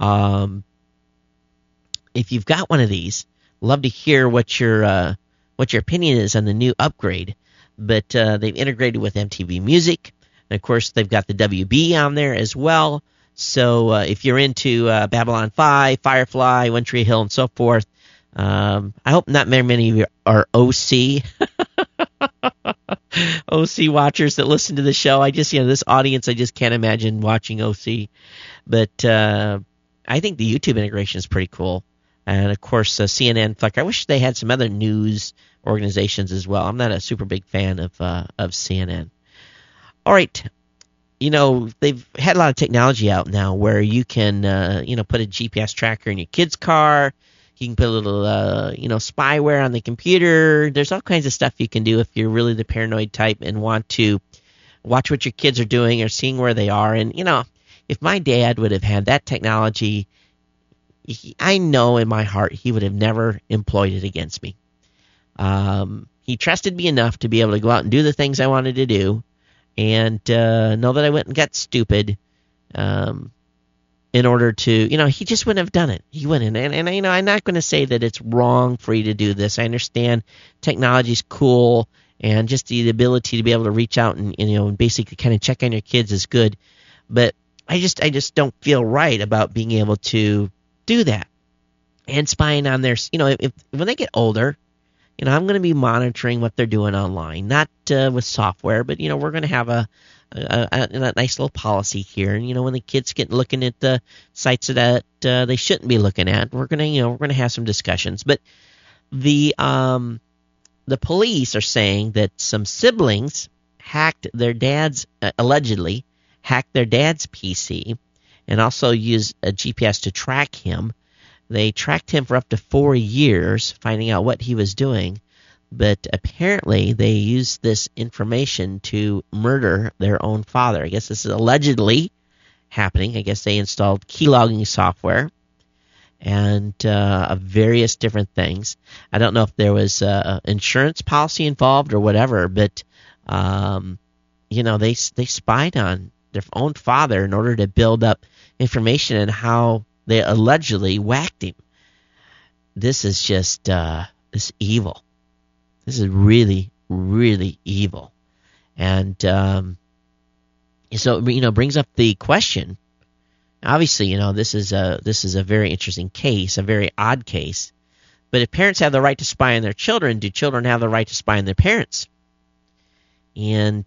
if you've got one of these, love to hear what your opinion is on the new upgrade. But they've integrated with MTV Music. And, of course, they've got the WB on there as well. So if you're into Babylon 5, Firefly, One Tree Hill, and so forth, I hope not very many of you are OC watchers that listen to the show. This audience, I just can't imagine watching OC. But I think the YouTube integration is pretty cool. And, of course, CNN, Flickr. I wish they had some other news organizations as well. I'm not a super big fan of CNN. All right. They've had a lot of technology out now where you can, put a GPS tracker in your kid's car. You can put a little, spyware on the computer. There's all kinds of stuff you can do if you're really the paranoid type and want to watch what your kids are doing or seeing where they are. And, if my dad would have had that technology, I know in my heart he would have never employed it against me. He trusted me enough to be able to go out and do the things I wanted to do. and know that I went and got stupid in order to, he just wouldn't have done it. He wouldn't. And I'm not going to say that it's wrong for you to do this. I understand technology's cool, and just the ability to be able to reach out and basically kind of check on your kids is good. But I just don't feel right about being able to do that and spying on their, when they get older, I'm going to be monitoring what they're doing online, not with software, but we're going to have a nice little policy here. And when the kids get looking at the sites that they shouldn't be looking at, we're going to have some discussions. But the police are saying that some siblings allegedly hacked their dad's PC and also used a GPS to track him. They tracked him for up to 4 years, finding out what he was doing. But apparently they used this information to murder their own father. I guess this is allegedly happening. I guess they installed keylogging software and various different things. I don't know if there was insurance policy involved or whatever, but they spied on their own father in order to build up information on how they allegedly whacked him. This is just this evil. This is really, really evil. And so brings up the question. Obviously, this is a very interesting case, a very odd case. But if parents have the right to spy on their children, do children have the right to spy on their parents? And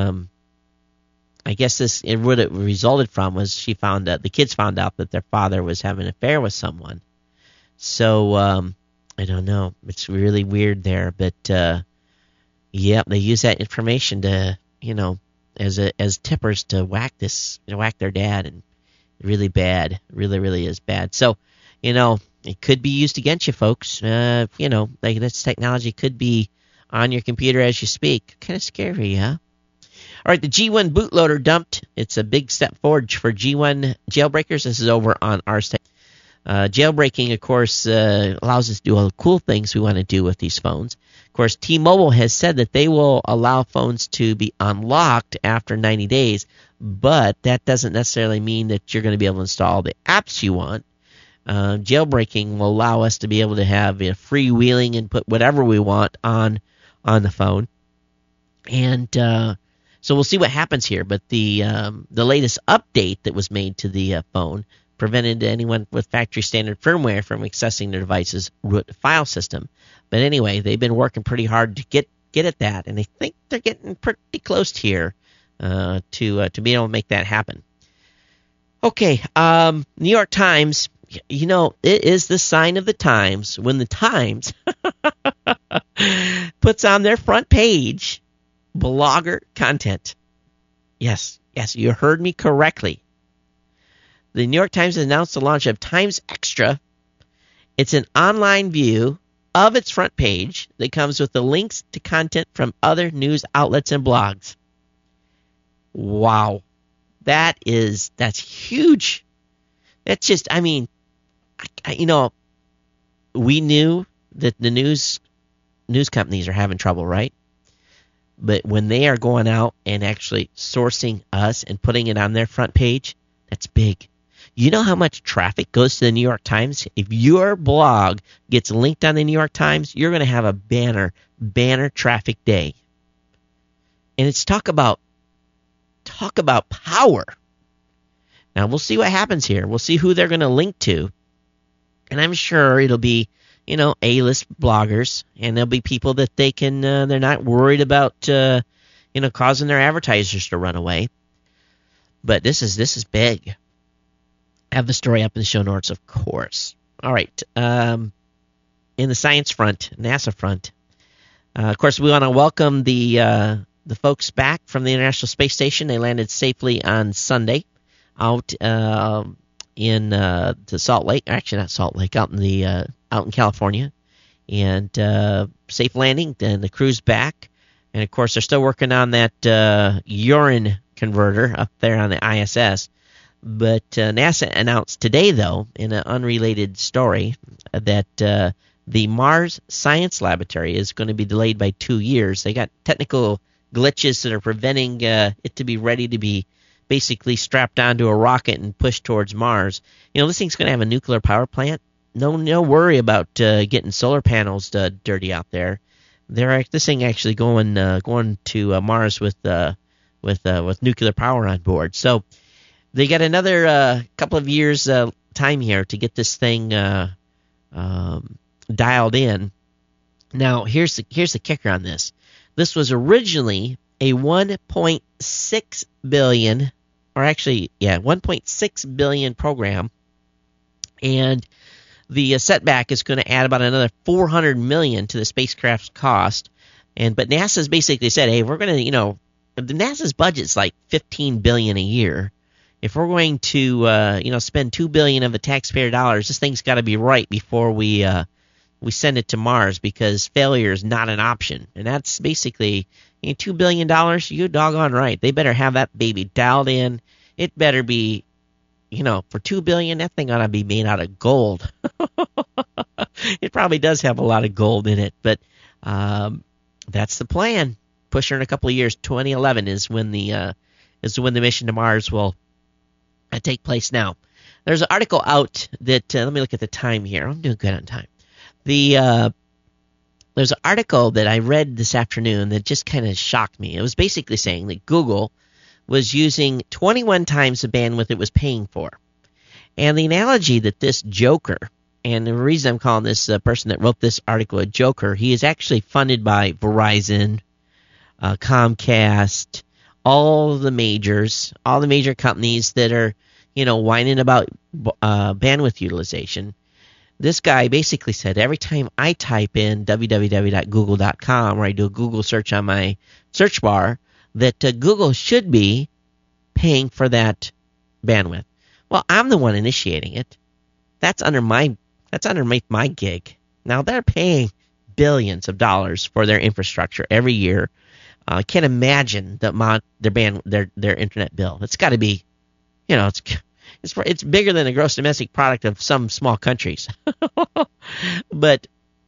I guess what it resulted from was the kids found out that their father was having an affair with someone. So I don't know. It's really weird there, but they use that information to as tippers to whack their dad, and really bad, really, really is bad. So it could be used against you, folks. This technology could be on your computer as you speak. Kind of scary, huh? All right, the G1 bootloader dumped. It's a big step forward for G1 jailbreakers. This is over on Ars Tech. Jailbreaking, of course, allows us to do all the cool things we want to do with these phones. Of course, T-Mobile has said that they will allow phones to be unlocked after 90 days, but that doesn't necessarily mean that you're going to be able to install the apps you want. Jailbreaking will allow us to be able to have freewheeling and put whatever we want on the phone. And so we'll see what happens here. But the latest update that was made to the phone prevented anyone with factory standard firmware from accessing their device's root file system. But anyway, they've been working pretty hard to get at that, and they think they're getting pretty close here to be able to make that happen. Okay, New York Times. It is the sign of the times when the Times puts on their front page blogger content. Yes, you heard me correctly. The New York Times has announced the launch of Times Extra. It's an online view of its front page that comes with the links to content from other news outlets and blogs. Wow. That's huge. That's just, we knew that the news companies are having trouble, right? But when they are going out and actually sourcing us and putting it on their front page, that's big. You know how much traffic goes to the New York Times? If your blog gets linked on the New York Times, you're going to have a banner traffic day. And it's talk about power. Now, we'll see what happens here. We'll see who they're going to link to. And I'm sure it'll be, A-list bloggers, and there'll be people that they can, they're not worried about, causing their advertisers to run away. But this is big. I have the story up in the show notes, of course. All right. In the science front, NASA front, of course, we want to welcome the folks back from the International Space Station. They landed safely on Sunday out in to Salt Lake. Actually, not Salt Lake, out in California, and safe landing. Then the crew's back, and of course, they're still working on that urine converter up there on the ISS. But NASA announced today, though, in an unrelated story, that the Mars Science Laboratory is going to be delayed by 2 years. They got technical glitches that are preventing it to be ready to be basically strapped onto a rocket and pushed towards Mars. This thing's going to have a nuclear power plant. No worry about getting solar panels dirty out there. This thing actually going to Mars with nuclear power on board. So they got another couple of years time here to get this thing dialed in. Now here's the kicker on this. This was originally a 1.6 billion, or actually, 1.6 billion program, and the setback is going to add about another 400 million to the spacecraft's cost. But NASA's basically said, hey, we're going to, the NASA's budget's like 15 billion a year. If we're going to, spend 2 billion of the taxpayer dollars, this thing's got to be right before we send it to Mars, because failure is not an option. And that's basically $2 billion. You're doggone right. They better have that baby dialed in. It better be, for $2 billion, that thing ought to be made out of gold. It probably does have a lot of gold in it, but that's the plan. Push her in a couple of years. 2011 is when the mission to Mars will take place. Now, there's an article out that let me look at the time here. I'm doing good on time. There's an article that I read this afternoon that just kind of shocked me. It was basically saying that Google was using 21 times the bandwidth it was paying for. And the analogy that this joker, and the reason I'm calling this person that wrote this article a joker, he is actually funded by Verizon, Comcast, all the major companies that are, whining about bandwidth utilization. This guy basically said every time I type in www.google.com, or I do a Google search on my search bar, that Google should be paying for that bandwidth. Well, I'm the one initiating it. That's underneath my gig. Now they're paying billions of dollars for their infrastructure every year. I can't imagine their internet bill. It's got to be, it's bigger than the gross domestic product of some small countries. But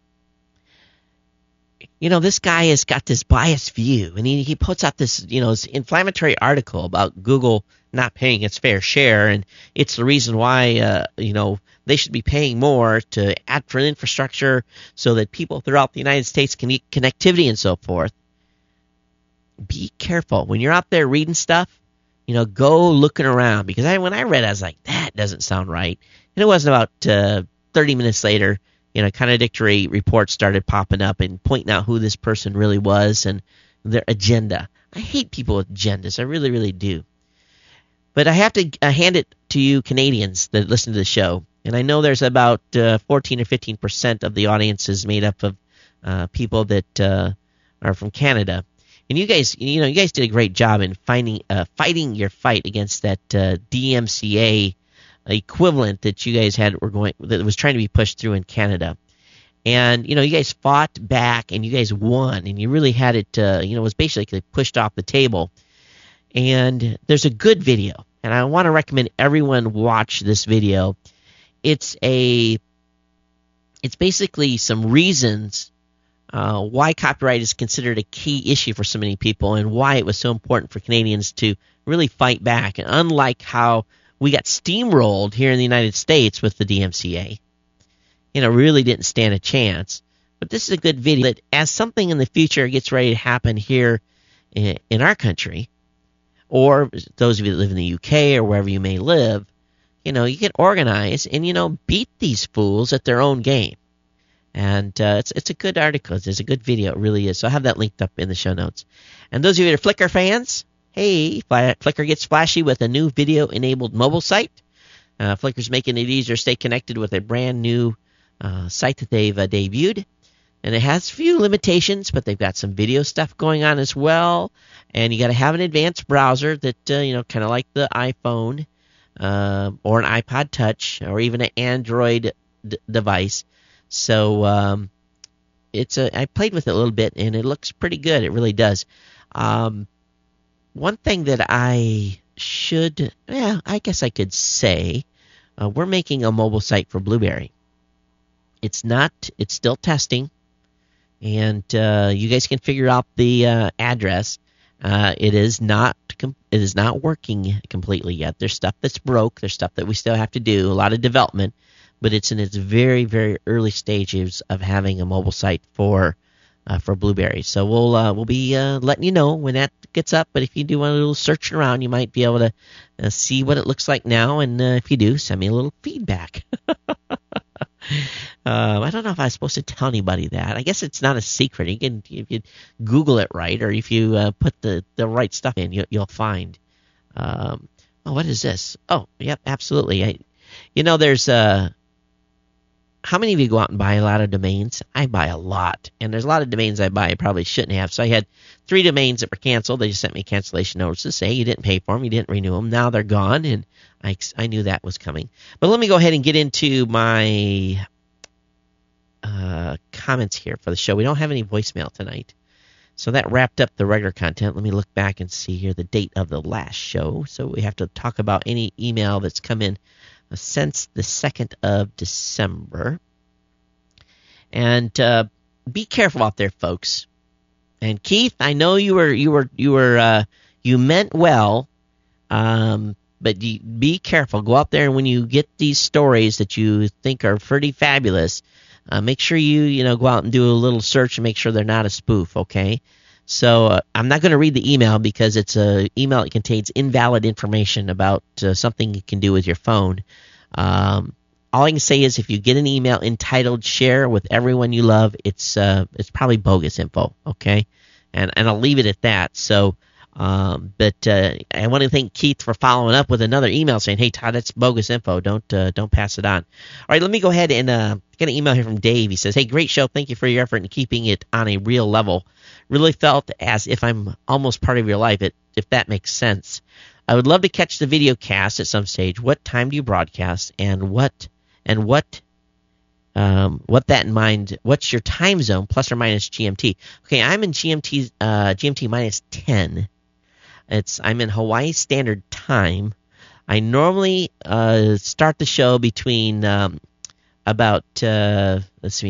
this guy has got this biased view, and he puts out this, this inflammatory article about Google not paying its fair share, and it's the reason why, they should be paying more to add for infrastructure so that people throughout the United States can get connectivity and so forth. Be careful. When you're out there reading stuff, go looking around, because when I read it, I was like, that doesn't sound right. And it wasn't about 30 minutes later, contradictory reports started popping up and pointing out who this person really was and their agenda. I hate people with agendas. I really, really do. But I have to hand it to you Canadians that listen to the show. And I know there's about 14 or 15% of the audience is made up of people that are from Canada. And you guys did a great job in fighting your fight against that DMCA equivalent that you guys that was trying to be pushed through in Canada. And you guys fought back and you guys won, and you really had it was basically pushed off the table. And there's a good video, and I want to recommend everyone watch this video. It's basically some reasons why copyright is considered a key issue for so many people, and why it was so important for Canadians to really fight back. And unlike how we got steamrolled here in the United States with the DMCA, really didn't stand a chance. But this is a good video that, as something in the future gets ready to happen here in our country, or those of you that live in the UK or wherever you may live, you can organize and, beat these fools at their own game. And it's a good article. It's a good video. It really is. So I'll have that linked up in the show notes. And those of you that are Flickr fans, hey, Flickr gets flashy with a new video-enabled mobile site. Flickr's making it easier to stay connected with a brand new site that they've debuted. And it has a few limitations, but they've got some video stuff going on as well. And you got to have an advanced browser that, kind of like the iPhone or an iPod Touch or even an Android device. So I played with it a little bit, and it looks pretty good. It really does. One thing that I guess I could say, we're making a mobile site for Blueberry. It's still testing, and you guys can figure out the address. It is not working completely yet. There's stuff that's broke. There's stuff that we still have to do. A lot of development, but it's in its very, very early stages of having a mobile site for Blueberry. So we'll be letting you know when that gets up. But if you do want a little searching around, you might be able to see what it looks like now. And if you do, send me a little feedback. I don't know if I was supposed to tell anybody that. I guess it's not a secret. You can, if you Google it right, or if you put the right stuff in, you'll find. What is this? Oh, yep, absolutely. There's how many of you go out and buy a lot of domains? I buy a lot, and there's a lot of domains I buy I probably shouldn't have. So I had 3 domains that were canceled. They just sent me cancellation notices, say you didn't pay for them, you didn't renew them. Now they're gone, and I knew that was coming. But let me go ahead and get into my comments here for the show. We don't have any voicemail tonight, so that wrapped up the regular content. Let me look back and see here the date of the last show. So we have to talk about any email that's come in since the 2nd of December. And be careful out there, folks. And Keith, I know you meant well, but be careful. Go out there, and when you get these stories that you think are pretty fabulous, make sure you go out and do a little search and make sure they're not a spoof. Okay. So I'm not going to read the email because it's an email that contains invalid information about something you can do with your phone. All I can say is if you get an email entitled "Share with everyone you love," it's probably bogus info. Okay, and I'll leave it at that. So, but I want to thank Keith for following up with another email saying, "Hey Todd, that's bogus info. Don't pass it on." All right, let me go ahead and get an email here from Dave. He says, "Hey, great show. Thank you for your effort in keeping it on a real level. Really felt as if I'm almost part of your life, if that makes sense. I would love to catch the video cast at some stage. What time do you broadcast, and what that in mind? What's your time zone, plus or minus GMT?" Okay, I'm in GMT minus 10. I'm in Hawaii Standard Time. I normally start the show between about 10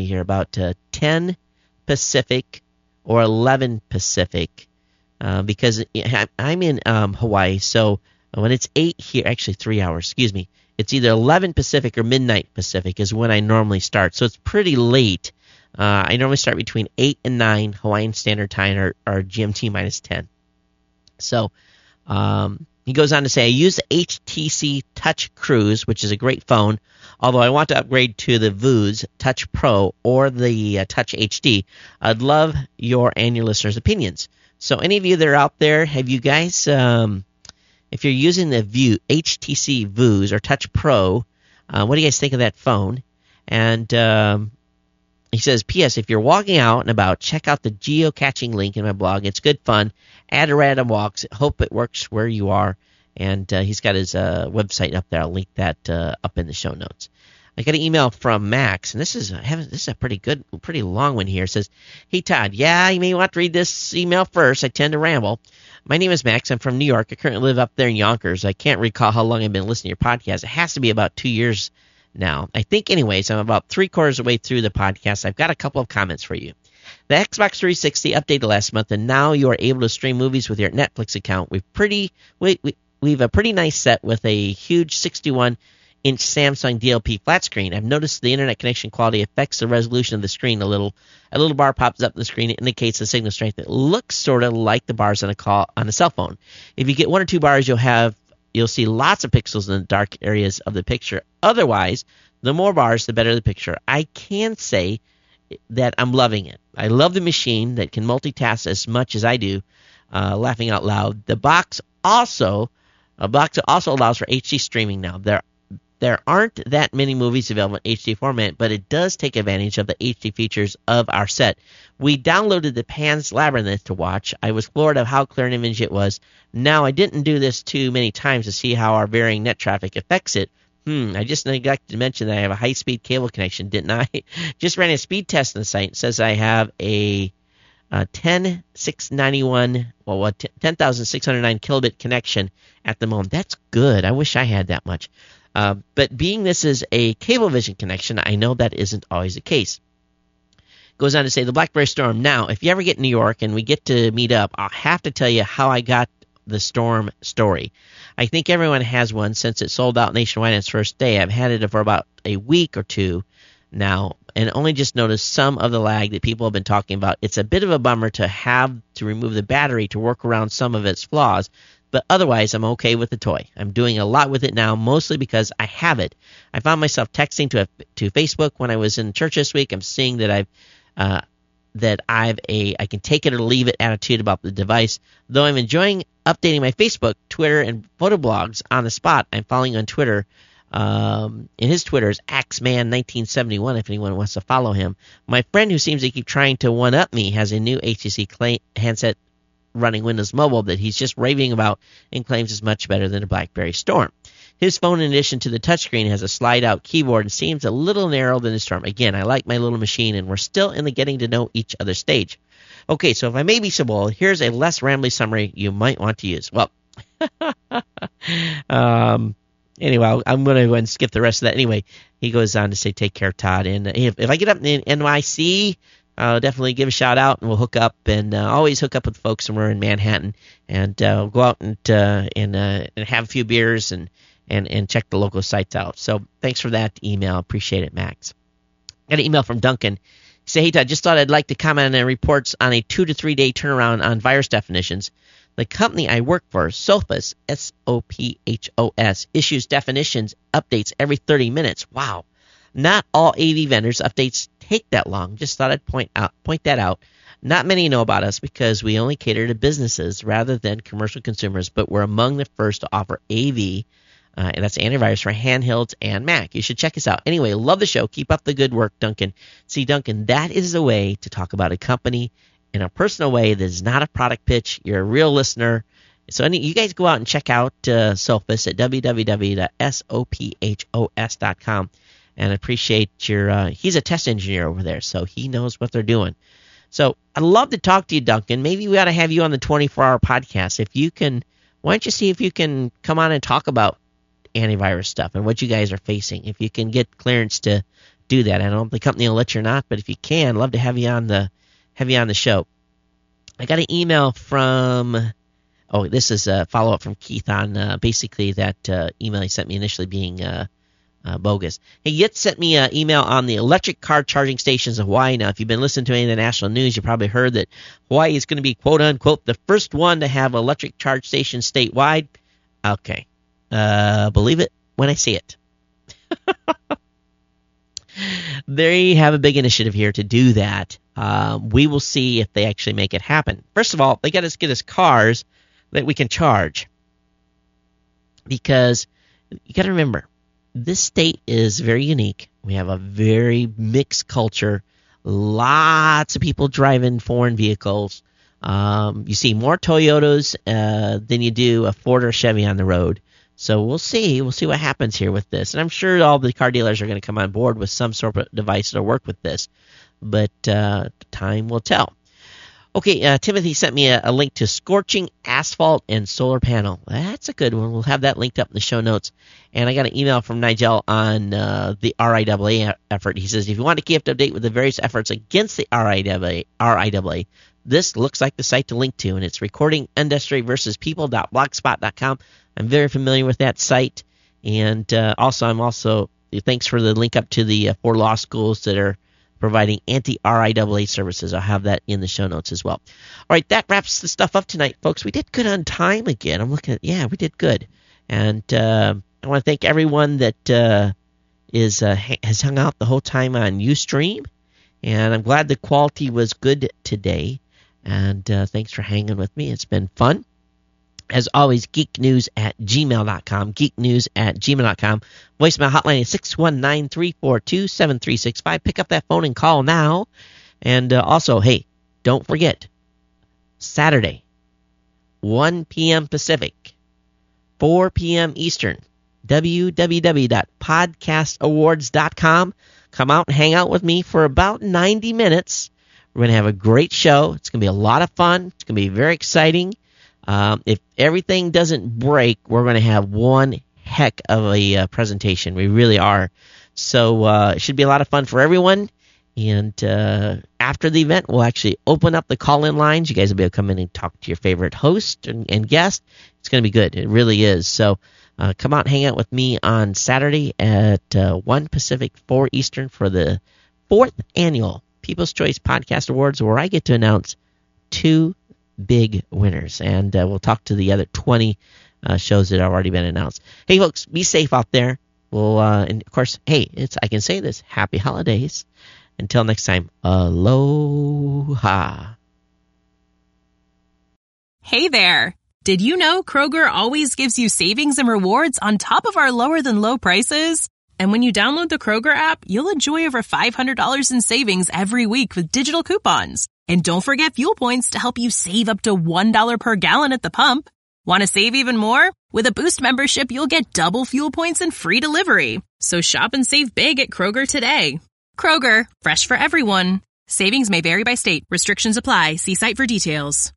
Pacific or 11 Pacific, because I'm in Hawaii. So when it's 8 here, actually 3 hours, excuse me, it's either 11 Pacific or midnight Pacific is when I normally start. So it's pretty late. I normally start between 8 and 9 Hawaiian Standard Time or GMT minus 10. So he goes on to say, I use the HTC Touch Cruise, which is a great phone, although I want to upgrade to the VOOZ Touch Pro or the Touch HD. I'd love your and your listeners' opinions. So any of you that are out there, have you guys, if you're using the HTC VOOZ or Touch Pro, what do you guys think of that phone? And he says, P.S. If you're walking out and about, check out the geocaching link in my blog. It's good fun. Add a random walks. Hope it works where you are. And he's got his website up there. I'll link that up in the show notes. I got an email from Max, and this is a pretty long one here. It says, "Hey Todd, yeah, you may want to read this email first. I tend to ramble. My name is Max. I'm from New York. I currently live up there in Yonkers. I can't recall how long I've been listening to your podcast. It has to be about 2 years now. I think, anyways, I'm about 3/4 of the way through the podcast. I've got a couple of comments for you. The Xbox 360 updated last month, and now you are able to stream movies with your Netflix account. We've a pretty nice set with a huge 61-inch Samsung DLP flat screen. I've noticed the internet connection quality affects the resolution of the screen a little. A little bar pops up on the screen. It indicates the signal strength. It looks sort of like the bars on a cell phone. If you get 1 or 2 bars, you'll see lots of pixels in the dark areas of the picture. Otherwise, the more bars, the better the picture. I can say that I'm loving it. I love the machine that can multitask as much as I do, laughing out loud. The box also allows for HD streaming now. There aren't that many movies available in HD format, but it does take advantage of the HD features of our set. We downloaded the Pan's Labyrinth to watch. I was floored of how clear an image it was. Now, I didn't do this too many times to see how our varying net traffic affects it. I just neglected to mention that I have a high-speed cable connection, didn't I? Just ran a speed test on the site. It says I have a 10,609 kilobit connection at the moment. That's good. I wish I had that much. But being this is a Cablevision connection, I know that isn't always the case. Goes on to say the Blackberry Storm. Now, if you ever get in New York and we get to meet up, I'll have to tell you how I got the Storm story. I think everyone has one since it sold out nationwide on its first day. I've had it for about a week or two now and only just noticed some of the lag that people have been talking about. It's a bit of a bummer to have to remove the battery to work around some of its flaws, but otherwise I'm okay with the toy. I'm doing a lot with it now, mostly because I have it. I found myself texting to Facebook when I was in church this week. I'm seeing that I can take it or leave it attitude about the device. Though I'm enjoying updating my Facebook, Twitter, and photo blogs on the spot. I'm following on Twitter. And his Twitter is Axeman1971 if anyone wants to follow him. My friend who seems to keep trying to one-up me has a new HTC handset running Windows Mobile that he's just raving about and claims is much better than a BlackBerry Storm. His phone, in addition to the touchscreen, has a slide-out keyboard and seems a little narrow than the Storm. Again, I like my little machine, and we're still in the getting to know each other stage. Okay, so if I may be so bold, here's a less rambly summary you might want to use. Well, anyway, I'm going to go ahead and skip the rest of that. Anyway, he goes on to say, take care, Todd. And if I get up in NYC, I'll definitely give a shout out, and we'll hook up, and always hook up with folks when we're in Manhattan, and we'll go out and have a few beers and check the local sites out. So thanks for that email. Appreciate it, Max. Got an email from Duncan. He said, hey, Todd, just thought I'd like to comment on reports on a 2 to 3 day turnaround on virus definitions. The company I work for, Sophos, S-O-P-H-O-S, issues definitions updates every 30 minutes. Wow. Not all AV vendors' updates take that long. Just thought I'd point that out. Not many know about us because we only cater to businesses rather than commercial consumers, but we're among the first to offer AV, and that's antivirus for handhelds and Mac. You should check us out. Anyway, love the show. Keep up the good work, Duncan. See, Duncan, that is a way to talk about a company in a personal way that is not a product pitch. You're a real listener. So you guys go out and check out Sophos at www.sophos.com. And appreciate he's a test engineer over there, so he knows what they're doing. So I'd love to talk to you, Duncan. Maybe we ought to have you on the 24-hour podcast. If you can, why don't you see if you can come on and talk about antivirus stuff and what you guys are facing. If you can get clearance to do that. I don't know if the company will let you or not, but if you can, I'd love to have you on the show. I got an email from this is a follow-up from Keith on basically that email he sent me initially being bogus. He yet sent me an email on the electric car charging stations of Hawaii. Now, if you've been listening to any of the national news, you probably heard that Hawaii is going to be, quote-unquote, the first one to have electric charge stations statewide. Okay. Believe it when I see it. They have a big initiative here to do that. We will see if they actually make it happen. First of all, they got to get us cars that we can charge. Because you got to remember, this state is very unique. We have a very mixed culture. Lots of people driving foreign vehicles. You see more Toyotas than you do a Ford or Chevy on the road. So we'll see. We'll see what happens here with this. And I'm sure all the car dealers are going to come on board with some sort of device to work with this. But time will tell. Okay, Timothy sent me a link to Scorching Asphalt and Solar Panel. That's a good one. We'll have that linked up in the show notes. And I got an email from Nigel on the RIAA effort. He says, if you want to keep up to date with the various efforts against the RIAA, this looks like the site to link to, and it's recordingindustryversuspeople.blogspot.com. I'm very familiar with that site, and also thanks for the link up to the 4 law schools that are providing anti-RIAA services. I'll have that in the show notes as well. All right, that wraps the stuff up tonight, folks. We did good on time again. I'm looking at, we did good. And I want to thank everyone that has hung out the whole time on Ustream, and I'm glad the quality was good today. And thanks for hanging with me. It's been fun. As always, geeknews@gmail.com, geeknews@gmail.com. Voicemail hotline is 619-342-7365. Pick up that phone and call now. And also, hey, don't forget, Saturday, 1 p.m. Pacific, 4 p.m. Eastern, www.podcastawards.com. Come out and hang out with me for about 90 minutes. We're going to have a great show. It's going to be a lot of fun. It's going to be very exciting. If everything doesn't break, we're going to have one heck of a presentation. We really are. So it should be a lot of fun for everyone. And after the event, we'll actually open up the call-in lines. You guys will be able to come in and talk to your favorite host and guest. It's going to be good. It really is. So come out and hang out with me on Saturday at 1 Pacific, 4 Eastern for the 4th Annual People's Choice Podcast Awards, where I get to announce 2 big winners. And we'll talk to the other 20 shows that have already been announced. Hey, folks, be safe out there. Well, and of course, hey, I can say this. Happy holidays. Until next time, aloha. Hey there. Did you know Kroger always gives you savings and rewards on top of our lower than low prices? And when you download the Kroger app, you'll enjoy over $500 in savings every week with digital coupons. And don't forget fuel points to help you save up to $1 per gallon at the pump. Want to save even more? With a Boost membership, you'll get double fuel points and free delivery. So shop and save big at Kroger today. Kroger, fresh for everyone. Savings may vary by state. Restrictions apply. See site for details.